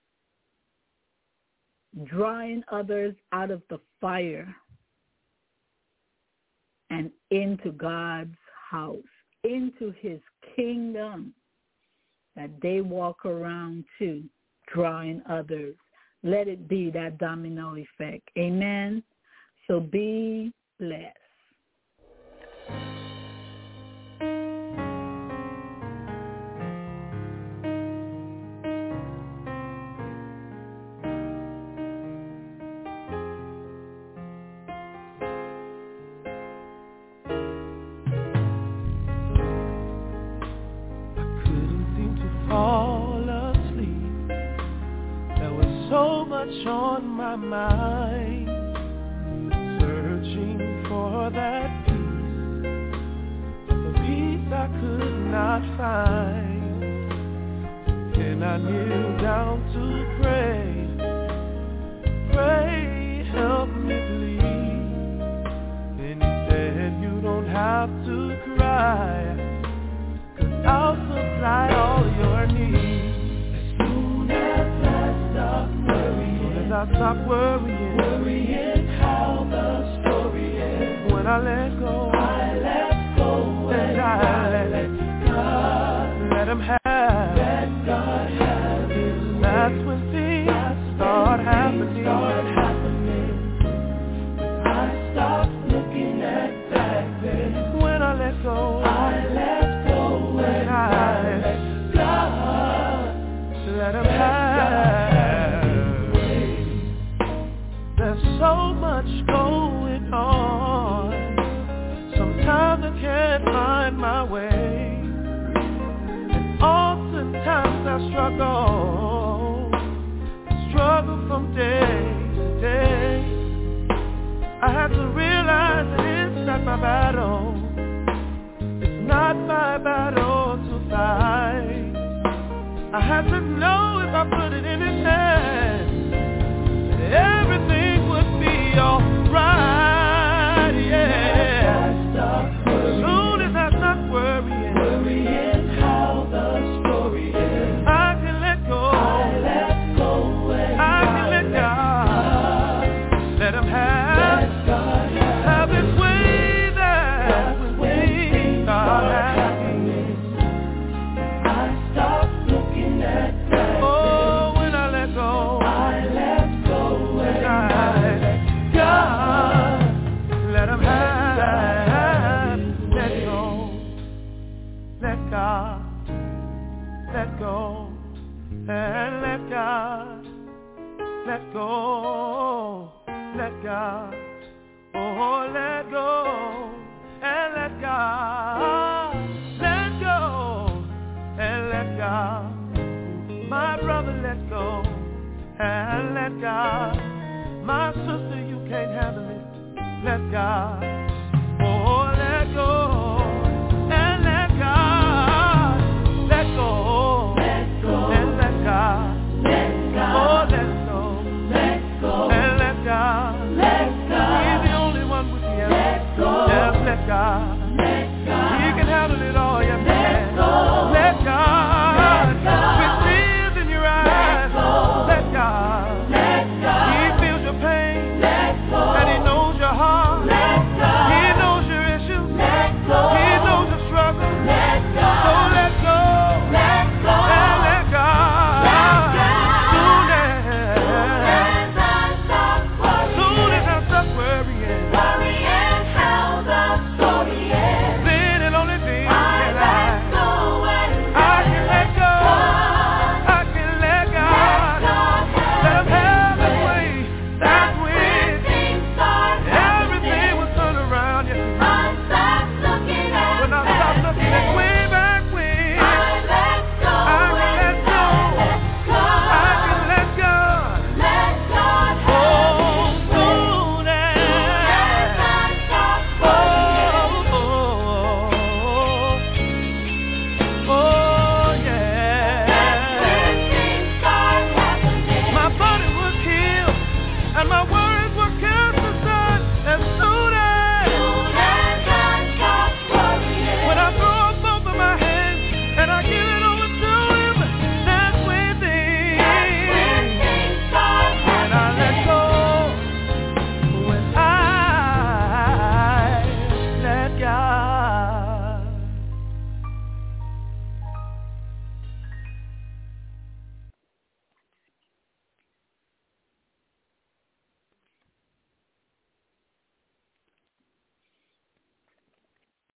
drawing others out of the fire and into God's house, into his kingdom, that they walk around too, drawing others. Let it be that domino effect. Amen. So be blessed. On my mind, searching for that peace, the peace I I could not find. And I kneeled down to pray. Pray, help me please. And he said, you don't have to cry, 'cause I'll supply all your needs. As soon as I stop worrying, as soon as I stop worrying, worrying how the story ends. When I let go, I let go, and I let, let God, let him have, let God have his way. That's when things That's start when happening. Things start happening. When I stop looking at back then. When I let go, I let go, and I let God, let him have. There's so much going on. Sometimes I can't find my way. And oftentimes I struggle, struggle from day to day. I have to realize that it's not my battle. It's not my battle to fight. I have to know if I put it in his hands, everything would be alright, yeah. As soon as I stop worrying, worrying how the story ends, I can let go, I let go, and I can let God, let him have, let God have, have his way there. When things start happening, I stop looking at that. Oh, when I let go, I let go, and I let God, let him have, let go, let God, let go, and let God, let go, let God, oh, let go, and let God, let go, and let God, my brother, let go, and let God, my sister, you can't handle it, let God.